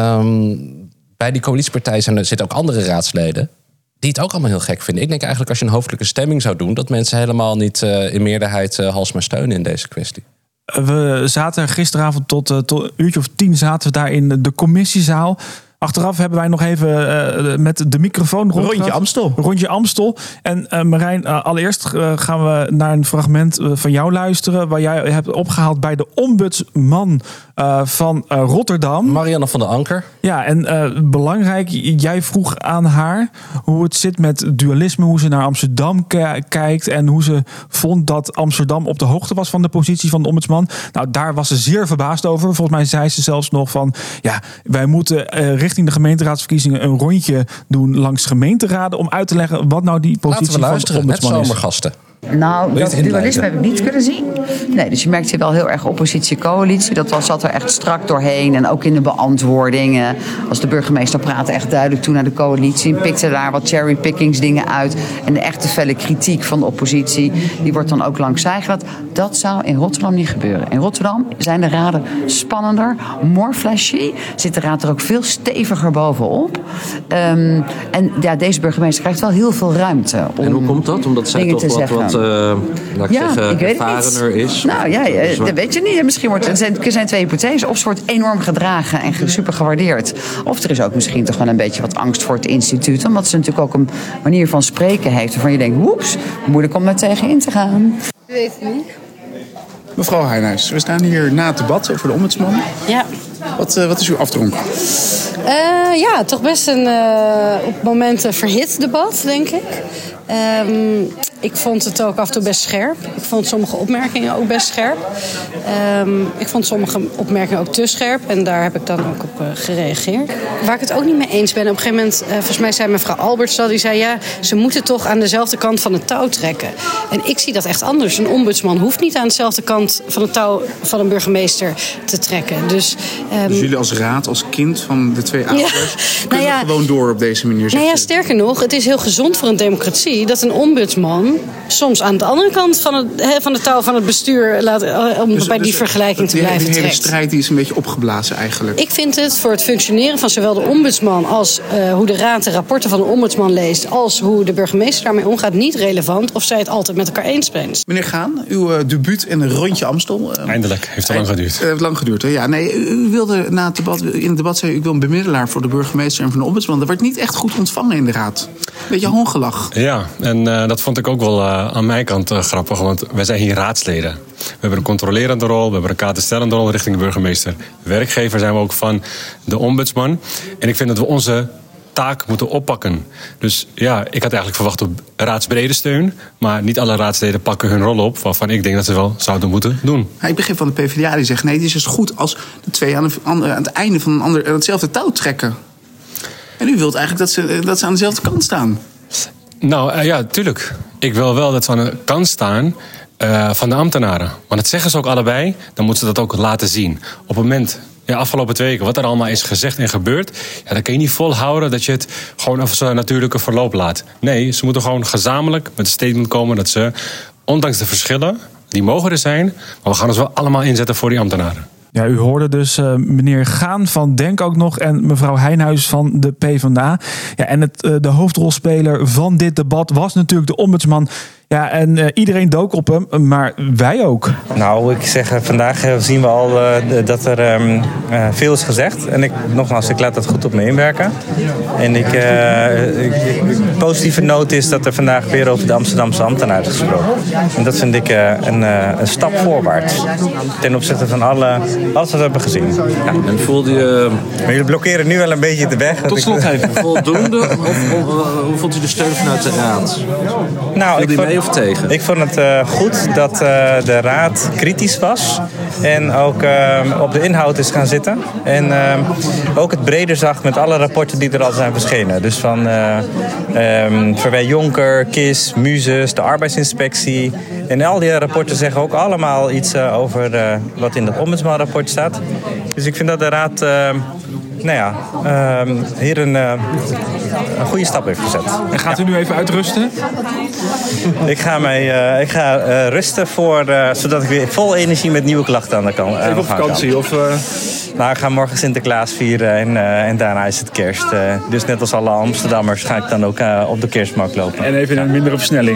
um, bij die coalitiepartijen zijn er zitten ook andere raadsleden die het ook allemaal heel gek vinden. Ik denk eigenlijk als je een hoofdelijke stemming zou doen, dat mensen helemaal niet uh, in meerderheid uh, Halsema steunen in deze kwestie. We zaten gisteravond tot, uh, tot een uurtje of tien zaten we daar in de commissiezaal. Achteraf hebben wij nog even uh, met de microfoon rond. Rondje Amstel. Rondje Amstel. En uh, Marijn, uh, allereerst uh, gaan we naar een fragment uh, van jou luisteren, waar jij hebt opgehaald bij de ombudsman uh, van uh, Rotterdam. Marianne van der Anker. Ja, en uh, belangrijk, jij vroeg aan haar hoe het zit met dualisme, hoe ze naar Amsterdam k- kijkt en hoe ze vond dat Amsterdam op de hoogte was van de positie van de ombudsman. Nou, daar was ze zeer verbaasd over. Volgens mij zei ze zelfs nog van, ja, wij moeten uh, richting de gemeenteraadsverkiezingen een rondje doen langs gemeenteraden om uit te leggen wat nou die positie van de ombudsman is. Met zomergasten. Nou, dat dualisme heb ik niet kunnen zien. Nee, dus je merkt hier wel heel erg oppositie-coalitie. Dat was, zat er echt strak doorheen. En ook in de beantwoordingen. Als de burgemeester praatte echt duidelijk toe naar de coalitie. En pikte daar wat cherrypickings dingen uit. En de echte felle kritiek van de oppositie, die wordt dan ook langs zij gelaten. Dat zou in Rotterdam niet gebeuren. In Rotterdam zijn de raden spannender, more flashy. Zit de raad er ook veel steviger bovenop. Um, en ja, deze burgemeester krijgt wel heel veel ruimte om en hoe komt dat? Omdat zij toch wat, wat Uh, laat ik ja, zeggen, ik weet ervarener is? Nou ja, ja, dat weet je niet. Misschien wordt, er, zijn, er zijn twee hypothesen. Of ze wordt enorm gedragen en super gewaardeerd. Of er is ook misschien toch wel een beetje wat angst voor het instituut. Omdat ze natuurlijk ook een manier van spreken heeft waarvan je denkt, woeps, moeilijk om daar tegen in te gaan. Ik weet het niet. Mevrouw Heijnhuis, we staan hier na het debat over de ombudsman. Ja. Wat, uh, wat is uw afdronk? Uh, ja, toch best een uh, op momenten verhit debat, denk ik. Um, ik vond het ook af en toe best scherp. Ik vond sommige opmerkingen ook best scherp. Um, ik vond sommige opmerkingen ook te scherp. En daar heb ik dan ook op uh, gereageerd. Waar ik het ook niet mee eens ben. Op een gegeven moment, uh, volgens mij zei mevrouw Alberts al, die zei, ja, ze moeten toch aan dezelfde kant van het touw trekken. En ik zie dat echt anders. Een ombudsman hoeft niet aan dezelfde kant van het touw van een burgemeester te trekken. Dus, um, dus jullie als raad, als kind van dit twee ouders. Ja, Kunnen nou ja, we gewoon door op deze manier? Nou ja, sterker nog, het is heel gezond voor een democratie dat een ombudsman soms aan de andere kant van, het, he, van de touw van het bestuur laat, om dus, bij die dus, vergelijking te die, blijven trekken. trekken. De hele strijd die is een beetje opgeblazen eigenlijk. Ik vind het voor het functioneren van zowel de ombudsman als uh, hoe de raad de rapporten van de ombudsman leest, als hoe de burgemeester daarmee omgaat, niet relevant of zij het altijd met elkaar eens zijn. Meneer Gaan, uw uh, debuut in een rondje Amstel. Uh, Eindelijk, heeft al lang geduurd. Het uh, heeft lang geduurd, hè? Ja, nee, u, u wilde na het debat, in het debat zei u, ik wil een bemiddelaar voor de burgemeester en voor de ombudsman. Dat werd niet echt goed ontvangen in de raad. Beetje hongelach. Ja, en uh, dat vond ik ook wel uh, aan mijn kant uh, grappig, want wij zijn hier raadsleden. We hebben een controlerende rol, we hebben een kaderstellende rol richting de burgemeester. Werkgever zijn we ook van de ombudsman. En ik vind dat we onze taak moeten oppakken. Dus ja, ik had eigenlijk verwacht op raadsbrede steun, maar niet alle raadsleden pakken hun rol op, waarvan ik denk dat ze wel zouden moeten doen. Ja, ik begreep van de PvdA die zegt, nee, het is dus goed als de twee aan, de, aan het einde van een ander, aan hetzelfde touw trekken. En u wilt eigenlijk dat ze, dat ze aan dezelfde kant staan. Nou uh, ja, tuurlijk. Ik wil wel dat ze aan de kant staan uh, van de ambtenaren. Want dat zeggen ze ook allebei, dan moeten ze dat ook laten zien. Op het moment, ja, afgelopen twee weken, wat er allemaal is gezegd en gebeurd, ja, dan kun je niet volhouden dat je het gewoon op zijn natuurlijke verloop laat. Nee, ze moeten gewoon gezamenlijk met een statement komen dat ze, ondanks de verschillen, die mogen er zijn, maar we gaan ons wel allemaal inzetten voor die ambtenaren. Ja, u hoorde dus uh, meneer Gaan van Denk ook nog en mevrouw Heijnhuis van de PvdA. Ja, en het, uh, de hoofdrolspeler van dit debat was natuurlijk de ombudsman. Ja, en uh, iedereen dook op hem, maar wij ook. Nou, ik zeg, vandaag zien we al uh, dat er um, uh, veel is gezegd. En ik, nogmaals, ik laat dat goed op me inwerken. En ik, uh, ik, ik, positieve noot is dat er vandaag weer over de Amsterdamse ambtenaren is gesproken. En dat vind ik uh, een, uh, een stap voorwaarts. Ten opzichte van alle, alles wat we hebben gezien. Ja. En voelde je... Maar jullie blokkeren nu wel een beetje de weg. Tot slot even. Voldoende? Of, of, of hoe vond u de steun vanuit de raad? Nou, ik vond, of tegen? Ik vond het uh, goed dat uh, de raad kritisch was. En ook uh, op de inhoud is gaan zitten. En uh, ook het breder zag met alle rapporten die er al zijn verschenen. Dus van uh, um, Verwij Jonker, K I S, Muses, de arbeidsinspectie. En al die rapporten zeggen ook allemaal iets uh, over uh, wat in het ombudsmanrapport staat. Dus ik vind dat de raad... Uh, Nou ja, uh, hier een, uh, een goede stap heeft gezet. En gaat u nu even uitrusten? ik ga, mij, uh, ik ga uh, rusten voor, uh, zodat ik weer vol energie met nieuwe klachten aan de kant kan. Even op vakantie? Of, uh... Nou, ik ga morgen Sinterklaas vieren en, uh, en daarna is het kerst. Uh, dus net als alle Amsterdammers ga ik dan ook uh, op de kerstmarkt lopen. En even een mindere versnelling?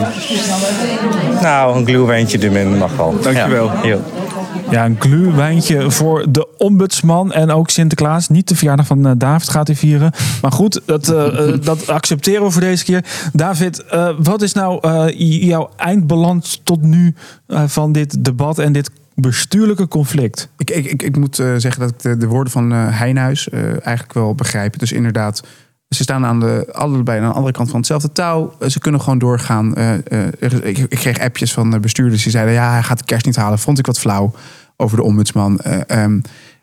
Nou, een glühweintje doen mag wel. Dankjewel. Ja. Ja, een glühweintje voor de ombudsman en ook Sinterklaas. Niet de verjaardag van uh, David gaat hij vieren. Maar goed, dat, uh, uh, dat accepteren we voor deze keer. David, uh, wat is nou uh, jouw eindbalans tot nu uh, van dit debat en dit bestuurlijke conflict? Ik, ik, ik, ik moet uh, zeggen dat ik de, de woorden van uh, Heijnhuis uh, eigenlijk wel begrijp. Dus inderdaad, ze staan aan de, allebei aan de andere kant van hetzelfde touw. Ze kunnen gewoon doorgaan. Uh, uh, ik, ik kreeg appjes van de bestuurders die zeiden... ja, hij gaat de kerst niet halen. Vond ik wat flauw over de ombudsman. Uh, um,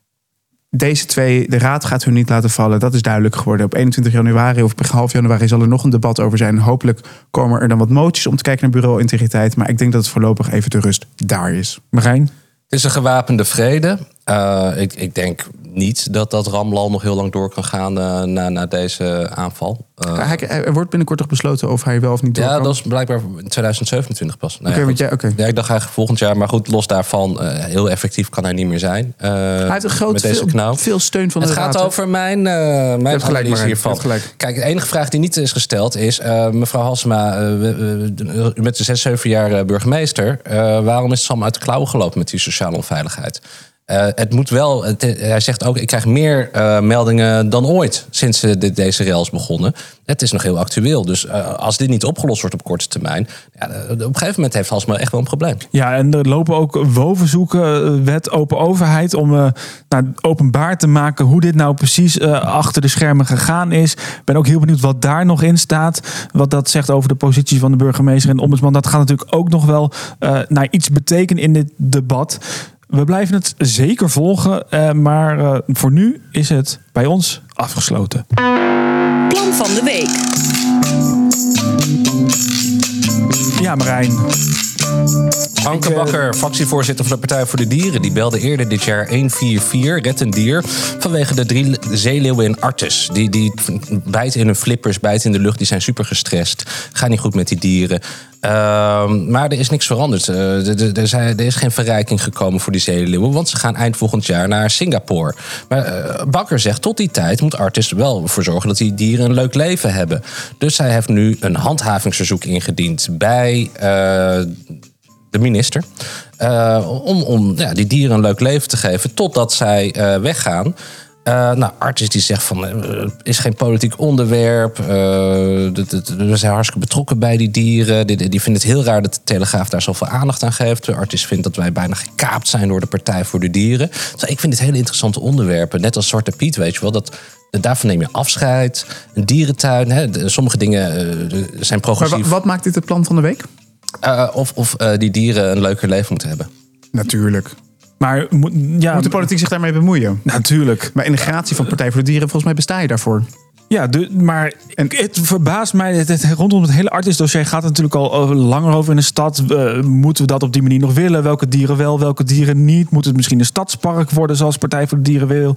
deze twee, de raad gaat hun niet laten vallen. Dat is duidelijk geworden. Op eenentwintig januari of half januari zal er nog een debat over zijn. Hopelijk komen er dan wat moties om te kijken naar bureau integriteit. Maar ik denk dat het voorlopig even de rust daar is. Marijn? Het is een gewapende vrede. Uh, ik, ik denk niet dat dat Ramlal nog heel lang door kan gaan uh, na, na deze aanval. Uh, hij, er wordt binnenkort toch besloten of hij wel of niet door Ja, kan? dat is blijkbaar in tweeduizend zevenentwintig pas. Nou, okay, ja, ja, okay. ja, ik dacht eigenlijk volgend jaar. Maar goed, los daarvan, uh, heel effectief kan hij niet meer zijn. Uh, hij heeft een groot met deze veel, knauw. veel steun van het de raad. Het raad, gaat over mijn, uh, mijn gelijk, analyse hiervan. Kijk, de enige vraag die niet is gesteld is... Uh, mevrouw Halsema, uh, uh, met de zes, zeven jaar burgemeester... Uh, waarom is het allemaal uit de klauwen gelopen met die sociale onveiligheid? Uh, het moet wel, het, hij zegt ook, ik krijg meer uh, meldingen dan ooit sinds uh, dit, deze rel is begonnen. Het is nog heel actueel. Dus uh, als dit niet opgelost wordt op korte termijn, ja, op een gegeven moment heeft Halsema echt wel een probleem. Ja, en er lopen ook WOVE-zoeken, wet open overheid, om uh, nou, openbaar te maken hoe dit nou precies uh, achter de schermen gegaan is. Ik ben ook heel benieuwd wat daar nog in staat. Wat dat zegt over de positie van de burgemeester en de ombudsman. Dat gaat natuurlijk ook nog wel uh, naar iets betekenen in dit debat. We blijven het zeker volgen, uh, maar uh, voor nu is het bij ons afgesloten. Plan van de week. Ja, Marijn. Anke Bakker, fractievoorzitter van de Partij voor de Dieren, die belde eerder dit jaar een vier vier, red een dier, vanwege de drie zeeleeuwen in Artes. Die, die bijten in hun flippers, bijten in de lucht, die zijn super gestrest. Gaat niet goed met die dieren. Uh, maar er is niks veranderd. Uh, er, er, zijn, er is geen verrijking gekomen voor die zeeleeuwen, want ze gaan eind volgend jaar naar Singapore. Maar uh, Bakker zegt, tot die tijd moet Artis wel voor zorgen dat die dieren een leuk leven hebben. Dus hij heeft nu een handhavingsverzoek ingediend bij uh, de minister. Uh, om om ja, die dieren een leuk leven te geven totdat zij uh, weggaan. Uh, nou, Artis die zegt van, uh, is geen politiek onderwerp. Uh, de, de, de, we zijn hartstikke betrokken bij die dieren. Die, die vindt het heel raar dat de Telegraaf daar zoveel aandacht aan geeft. Artis vindt dat wij bijna gekaapt zijn door de Partij voor de Dieren. Dus ik vind dit hele interessante onderwerpen. Net als Zwarte Piet, weet je wel. Dat, daarvan neem je afscheid. Een dierentuin. Hè, sommige dingen uh, zijn progressief. Maar wat maakt dit het plan van de week? Uh, of of uh, die dieren een leuker leven moeten hebben. Natuurlijk. Maar ja, moet de politiek zich daarmee bemoeien? Natuurlijk. Maar in de gratie van Partij voor de Dieren, volgens mij besta je daarvoor. Ja, de, maar en, het verbaast mij. Het, het, rondom het hele Artis-dossier gaat het natuurlijk al over, langer over in de stad. Uh, moeten we dat op die manier nog willen? Welke dieren wel, welke dieren niet? Moet het misschien een stadspark worden zoals Partij voor de Dieren wil?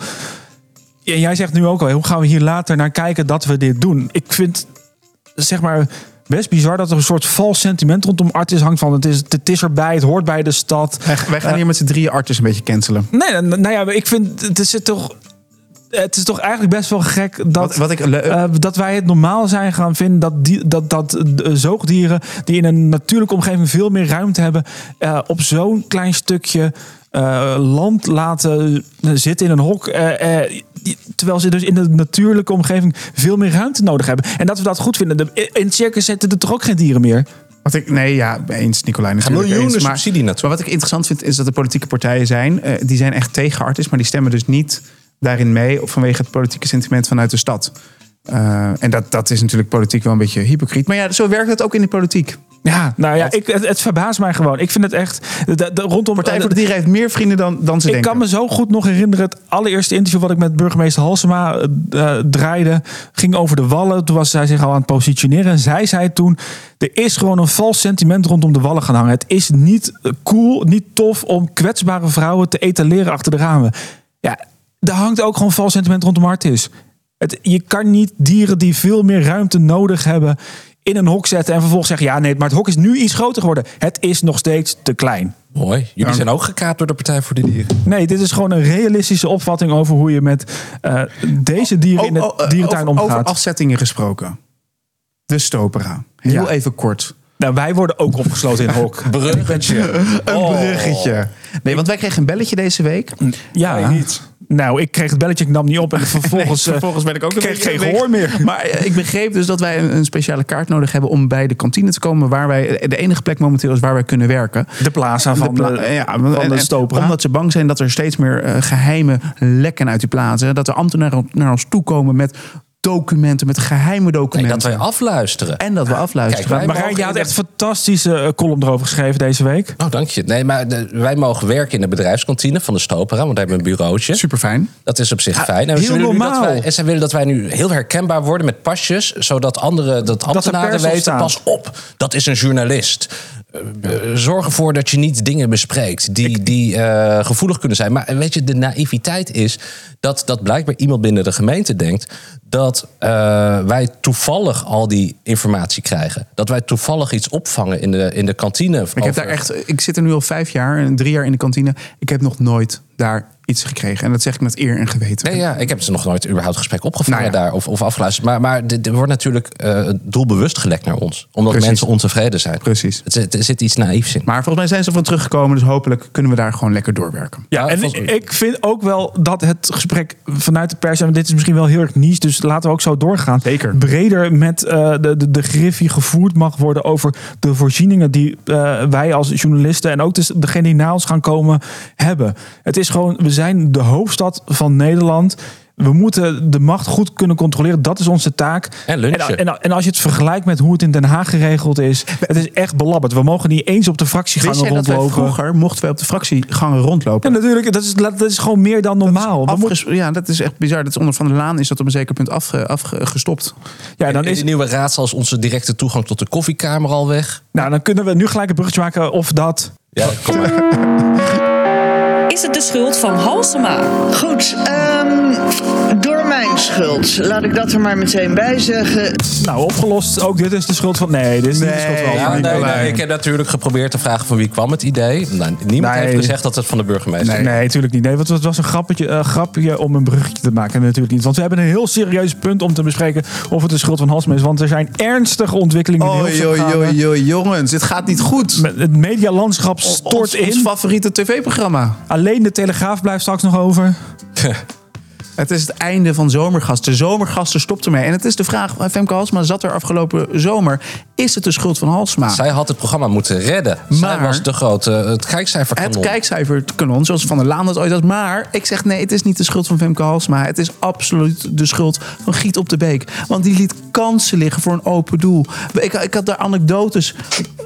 En jij zegt nu ook al, hoe gaan we hier later naar kijken dat we dit doen? Ik vind, zeg maar, best bizar dat er een soort vals sentiment rondom Artis hangt van het is, het is erbij, het hoort bij de stad. Wij, wij gaan hier met z'n drieën Artis een beetje cancelen. Nee, nou ja, ik vind het is toch, het is toch eigenlijk best wel gek dat, wat, wat ik, uh, dat wij het normaal zijn gaan vinden dat, die, dat, dat uh, zoogdieren die in een natuurlijke omgeving veel meer ruimte hebben, uh, op zo'n klein stukje uh, land laten zitten in een hok. Uh, uh, Terwijl ze dus in de natuurlijke omgeving veel meer ruimte nodig hebben. En dat we dat goed vinden. In het circus zitten er toch ook geen dieren meer? Wat ik, nee, ja, eens, Nicolai. Natuurlijk miljoenen eens, maar, subsidie natuurlijk. Maar wat ik interessant vind, is dat er politieke partijen zijn. Uh, die zijn echt tegen Artis, maar die stemmen dus niet daarin mee vanwege het politieke sentiment vanuit de stad. Uh, en dat, dat is natuurlijk politiek wel een beetje hypocriet. Maar ja, zo werkt het ook in de politiek. Ja, nou ja, ik, het, het verbaast mij gewoon. Ik vind het echt... De, de, rondom Partij voor de Dieren heeft meer vrienden dan, dan ze ik denken. Ik kan me zo goed nog herinneren... het allereerste interview wat ik met burgemeester Halsema uh, draaide... ging over de Wallen. Toen was zij zich al aan het positioneren. En zij zei toen... er is gewoon een vals sentiment rondom de Wallen gaan hangen. Het is niet cool, niet tof... om kwetsbare vrouwen te etaleren achter de ramen. Ja, er hangt ook gewoon vals sentiment rondom Artis. Het, je kan niet dieren die veel meer ruimte nodig hebben... in een hok zetten en vervolgens zeggen... ja, nee, maar het hok is nu iets groter geworden. Het is nog steeds te klein. Mooi. Jullie Ja. zijn ook gekaapt door de Partij voor de Dieren. Nee, dit is gewoon een realistische opvatting... over hoe je met uh, deze dieren in de Oh, oh, dierentuin over, omgaat. Over afzettingen gesproken. De Stopera. Heel Ja. even kort. Nou, wij worden ook opgesloten in een hok. Bruggetje. Een bruggetje. Nee, want wij kregen een belletje deze week. Ja, Nee, niet. Nou, ik kreeg het belletje, ik nam niet op... en vervolgens, Nee, vervolgens ben ik ook een kreeg beetje geen weg. gehoor meer. Maar eh, ik begreep dus dat wij een, een speciale kaart nodig hebben... om bij de kantine te komen waar wij... de enige plek momenteel is waar wij kunnen werken. De plaza van de, pla- ja, van en- de en- Stopera. Omdat ze bang zijn dat er steeds meer uh, geheime lekken uit die plaatsen... dat er ambtenaren naar ons toe komen met documenten, met geheime Nee, documenten. dat wij afluisteren. En dat we afluisteren. Kijk, wij Maar mogen jij had in echt de- een fantastische uh, column erover geschreven deze week. Oh, dank je. Nee, maar de- wij mogen werken in de bedrijfskantine van de Stopera, want daar hebben we een bureautje. Super fijn. Dat is op zich fijn. En heel ze willen nu dat normaal. wij, en zij willen dat wij nu heel herkenbaar worden met pasjes, zodat anderen, dat ambtenaren pers op weten, staat. pas op, dat is een journalist. Uh, zorg ervoor dat je niet dingen bespreekt die, die uh, gevoelig kunnen zijn. Maar weet je, de naïviteit is dat, dat blijkbaar iemand binnen de gemeente denkt dat uh, wij toevallig al die informatie krijgen. Dat wij toevallig iets opvangen in de, in de kantine. Ik, heb daar echt, ik zit er nu al vijf jaar en drie jaar in de kantine. Ik heb nog nooit daar iets gekregen. En dat zeg ik met eer en geweten. Nee, ja, ik heb ze nog nooit überhaupt gesprek opgevangen Nou ja. daar of, of afgeluisterd. Maar, maar er wordt natuurlijk uh, doelbewust gelekt naar ons. Omdat Precies. mensen ontevreden zijn. Precies. Het, zit- er zit iets naïefs in. Maar volgens mij zijn ze van teruggekomen. Dus hopelijk kunnen we daar gewoon lekker doorwerken. Ja, Ja, en volgens ik, mij. ik vind ook wel dat het gesprek vanuit de pers... en dit is misschien wel heel erg niche, dus laten we ook zo doorgaan. Zeker. Breder met uh, de, de, de griffie gevoerd mag worden over de voorzieningen... die uh, wij als journalisten en ook dus degene die na ons gaan komen hebben. Het is is gewoon, we zijn de hoofdstad van Nederland. We moeten de macht goed kunnen controleren. Dat is onze taak. En lunchen. En, en, en als je het vergelijkt met hoe het in Den Haag geregeld is. Het is echt belabberd. We mogen niet eens op de fractiegangen Wist jij dat wij rondlopen. vroeger mochten wij op de fractiegangen rondlopen? Ja, natuurlijk. Dat is, dat is gewoon meer dan normaal. Dat is afges- ja, dat is echt bizar. Dat is onder Van der Laan is dat op een zeker punt afge- afgestopt. Ja, dan is is de nieuwe raadsel als onze directe toegang tot de koffiekamer al weg. Nou, dan kunnen we nu gelijk een bruggetje maken of dat. Ja, kom maar. Is het de schuld van Halsema? Goed, um, door mijn schuld. Laat ik dat er maar meteen bij zeggen. Nou, opgelost. Ook dit is de schuld van... Nee, dit is niet de schuld van Ja, Halsema. nee, nee, ik heb natuurlijk geprobeerd te vragen van wie kwam het idee. Nou, niemand Nee. heeft gezegd dat het van de burgemeester Nee, nee, natuurlijk niet. Nee, want het was een grappetje, uh, grapje om een bruggetje te maken. Natuurlijk niet. Want we hebben een heel serieus punt om te bespreken of het de schuld van Halsema is. Want er zijn ernstige ontwikkelingen in Oei, Hilversum oei, gaande. oei, oei, jongens. Het gaat niet goed. Met het medialandschap stort ons, in. Ons favoriete tv-programma. Alleen de Telegraaf blijft straks nog over. Het is het einde van Zomergasten. Zomergasten stopt ermee. En het is de vraag, Femke Halsema zat er afgelopen zomer. Is het de schuld van Halsema? Zij had het programma moeten redden. Zij Maar- was de grote, het kijkcijferkanon. Het kijkcijferkanon, zoals Van der Laan dat ooit had. Maar ik zeg nee, het is niet de schuld van Femke Halsema. Het is absoluut de schuld van Giet op de Beek. Want die liet kansen liggen voor een open doel. Ik, ik had daar anekdotes...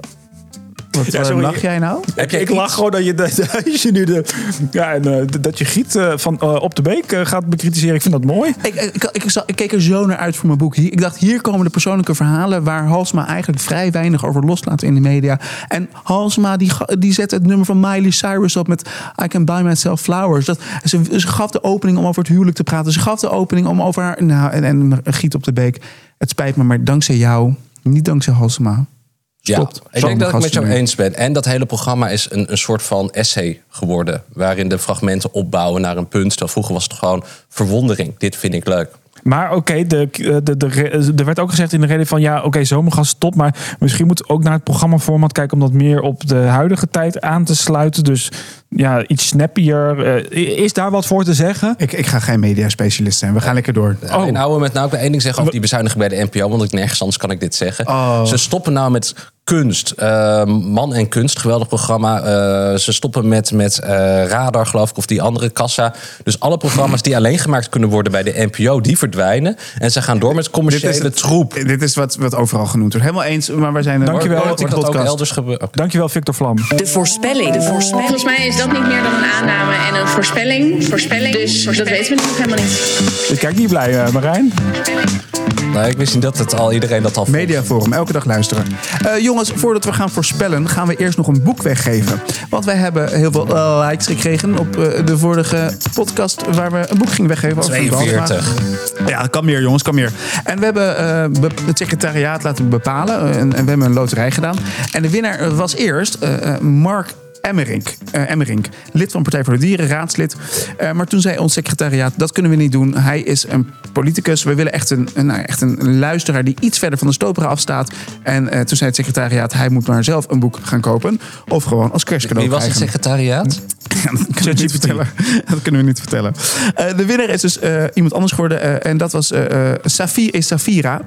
Wat Ja, ja, sorry. lach jij nou? Heb jij Ik iets? lach gewoon dat je, dat, dat je nu de, ja, en, uh, dat je Giet uh, van uh, op de Beek uh, gaat bekritiseren. Ik vind dat mooi. Ik, ik, ik, ik, zag- ik keek er zo naar uit voor mijn boek. Hier, ik dacht, hier komen de persoonlijke verhalen... waar Halsema eigenlijk vrij weinig over loslaat in de media. En Halsema die, ga- die zette het nummer van Miley Cyrus op... met I Can Buy Myself Flowers. Dat, ze, ze gaf de opening om over het huwelijk te praten. Ze gaf de opening om over haar... Nou, en, en Giet op de Beek. Het spijt me, maar dankzij jou... niet dankzij Halsema... Stopt. Ja, ik denk dat ik met jou Zomergasten eens ben. En dat hele programma is een, een soort van essay geworden. Waarin de fragmenten opbouwen naar een punt. Terwijl vroeger was het gewoon verwondering. Dit vind ik leuk. Maar oké, okay, de, de, de, er werd ook gezegd in de reden van... ja, oké, okay, Zomergast stop, maar misschien moet ook naar het programmaformat kijken... om dat meer op de huidige tijd aan te sluiten. Dus ja, iets snappier. Uh, is daar wat voor te zeggen? Ik, ik ga geen mediaspecialist zijn. We gaan lekker door. Oh. En ouwe met nou, ik wil één ding zeggen over die bezuiniging bij de N P O. Want ik nergens anders kan ik dit zeggen. Oh. Ze stoppen nou met kunst. Uh, Man en Kunst, geweldig programma. Uh, ze stoppen met, met uh, Radar, geloof ik, of die andere kassa. Dus alle programma's die alleen gemaakt kunnen worden bij de N P O... die verdwijnen. En ze gaan door met commerciële dit is het, troep. Dit is wat, wat overal genoemd wordt. Helemaal eens, maar wij zijn een Dankjewel. politieke Wordt dat ook podcast. elders gebeuren? Okay. Dankjewel, Victor Vlam. De voorspelling. De voorspelling. Volgens mij is dat niet meer dan een aanname en een voorspelling. Voorspelling. Dus dat weten we nog helemaal niet. Ik kijk niet blij, uh, Marijn. Nee, ik wist niet dat het al, iedereen dat al vond. Mediaforum, elke dag luisteren. Uh, jongens, voordat we gaan voorspellen, gaan we eerst nog een boek weggeven. Want wij hebben heel veel uh, likes gekregen op uh, de vorige podcast... waar we een boek gingen weggeven. Over tweeënveertig. Ja, kan meer jongens, kan meer. En we hebben uh, be- het secretariaat laten bepalen. Uh, en, en we hebben een loterij gedaan. En de winnaar was eerst uh, Mark Emmerink, uh, Emmerink, lid van Partij voor de Dieren, raadslid. Uh, maar toen zei ons secretariaat, dat kunnen we niet doen. Hij is een politicus. We willen echt een, een, nou, echt een luisteraar die iets verder van de stoperen afstaat. En uh, toen zei het secretariaat, hij moet maar zelf een boek gaan kopen. Of gewoon als kerstcadeau Wie was het krijgen. secretariaat? Ja, dat kunnen we niet vertellen. Dat kunnen we niet vertellen. Uh, de winnaar is dus uh, iemand anders geworden. Uh, en dat was uh, uh, Safi e Safira.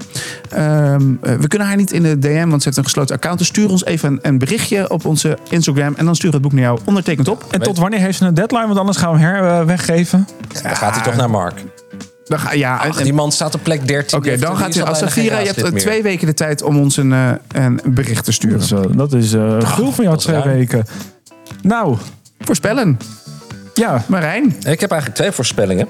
Um, uh, we kunnen haar niet in de D M, want ze heeft een gesloten account. Dus stuur ons even een, een berichtje op onze Instagram. En dan stuur het boek naar jou ondertekend op. En tot wanneer heeft ze een deadline? Want anders gaan we hem her uh, weggeven. Ja, dan gaat hij toch naar Mark. Dan ga, ja, Ach, en, die man staat op plek dertien. Oké, okay, dan gaat hij als Safira. Je hebt uh, meer. twee weken de tijd om ons een, uh, een bericht te sturen. Dat is, uh, dat is uh, gul van jou, twee ruim. weken. Nou, voorspellen. Ja, Marijn. Ik heb eigenlijk twee voorspellingen.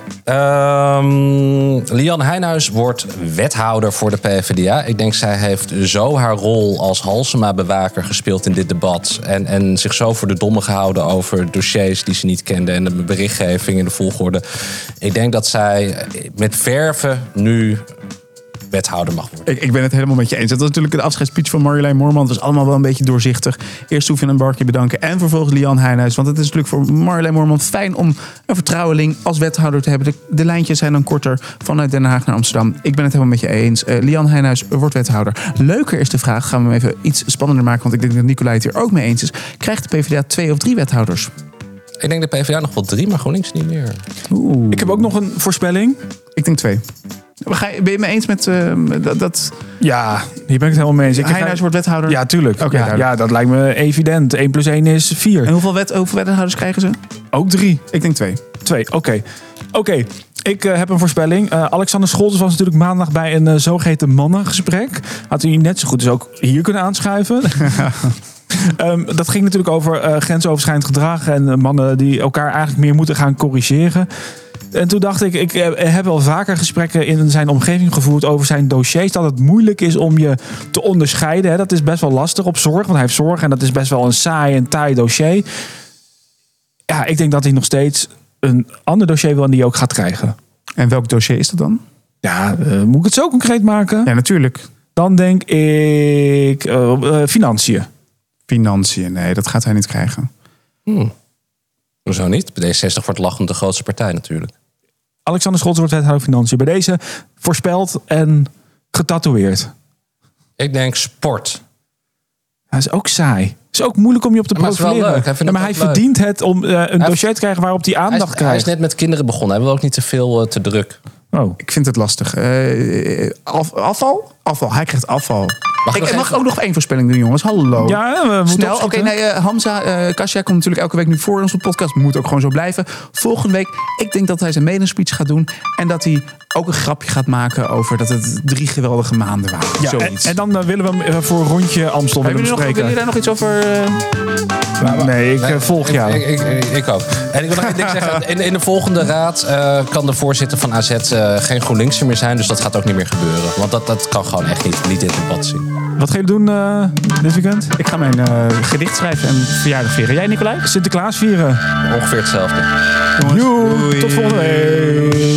Um, Lian Heijnhuis wordt wethouder voor de P v d A. Ik denk zij heeft zo haar rol als Halsema-bewaker gespeeld in dit debat. En, en zich zo voor de domme gehouden over dossiers die ze niet kende. En de berichtgeving in de volgorde. Ik denk dat zij met verve nu wethouder mag worden. Ik, ik ben het helemaal met je eens. Dat was natuurlijk de afscheidsspeech van Marjolein Moorman. Het was allemaal wel een beetje doorzichtig. Eerst Soefjan en Barkie bedanken en vervolgens Lian Heijnhuis. Want het is natuurlijk voor Marjolein Moorman fijn om een vertrouweling als wethouder te hebben. De, de lijntjes zijn dan korter vanuit Den Haag naar Amsterdam. Ik ben het helemaal met je eens. Uh, Lian Heijnhuis wordt wethouder. Leuker is de vraag, gaan we hem even iets spannender maken. Want ik denk dat Nicolai het hier ook mee eens is. Krijgt de P v d A twee of drie wethouders? Ik denk de P v d A nog wel drie, maar GroenLinks niet meer. Oeh. Ik heb ook nog een voorspelling. Ik denk twee. Ga je, ben je me eens met uh, dat, dat... Ja, hier ben ik het helemaal mee eens. Ik Heijnhuis wordt wethouder? Ja, tuurlijk. Okay, ja, ja, dat lijkt me evident. één plus één is vier. En hoeveel, wet, hoeveel wethouders krijgen ze? Ook drie. Ik denk twee. Twee, oké. Okay. Oké, okay. Ik uh, heb een voorspelling. Uh, Alexander Scholtes was natuurlijk maandag bij een uh, zogeheten mannengesprek. Had hij net zo goed dus ook hier kunnen aanschuiven. um, dat ging natuurlijk over uh, grensoverschrijdend gedrag en uh, mannen die elkaar eigenlijk meer moeten gaan corrigeren. En toen dacht ik, ik heb wel vaker gesprekken in zijn omgeving gevoerd over zijn dossiers. Dat het moeilijk is om je te onderscheiden. Hè. Dat is best wel lastig op zorg, want hij heeft zorg en dat is best wel een saai en taai dossier. Ja, ik denk dat hij nog steeds een ander dossier wil en die ook gaat krijgen. En welk dossier is dat dan? Ja, uh, moet ik het zo concreet maken? Ja, natuurlijk. Dan denk ik uh, uh, financiën. Financiën, nee, dat gaat hij niet krijgen. Hmm. Hoezo niet? D zestig wordt lachend de grootste partij natuurlijk. Alexander Scholtes wordt wethouder financiën. Bij deze voorspeld en getatoeëerd. Ik denk sport. Hij is ook saai. Het is ook moeilijk om je op te profileren. Hij hij ja, maar hij verdient leuk. het om uh, een hij dossier te krijgen waarop hij aandacht hij is, krijgt. Hij is net met kinderen begonnen. Hij wil ook niet te veel uh, te druk. Oh. Ik vind het lastig. Uh, af, afval? Afval. Hij krijgt afval. Mag ik, ik mag ook nog één voorspelling doen, jongens. Hallo. Ja, we snel. Oké, okay, nee, uh, Hamza, uh, Kasia komt natuurlijk elke week nu voor in onze podcast. Moet ook gewoon zo blijven. Volgende week, ik denk dat hij zijn medespeech gaat doen. En dat hij ook een grapje gaat maken over dat het drie geweldige maanden waren. Ja, Zoiets. En, en dan uh, willen we hem uh, voor een rondje Amstel willen bespreken. Wil je daar nog iets over... Uh... Nou, nee, ik nee, volg ik, jou. Ik, ik, ik, ik ook. En ik wil nog één ding zeggen. In, in de volgende raad uh, kan de voorzitter van A Z uh, geen GroenLinkser meer zijn. Dus dat gaat ook niet meer gebeuren. Want dat, dat kan gewoon echt niet, niet in het debat zien. Wat ga je doen uh, dit weekend? Ik ga mijn uh, gedicht schrijven en verjaardag vieren. Jij, Nicolai? Sinterklaas vieren. Ongeveer hetzelfde. Jongens, Doei. Tot volgende week.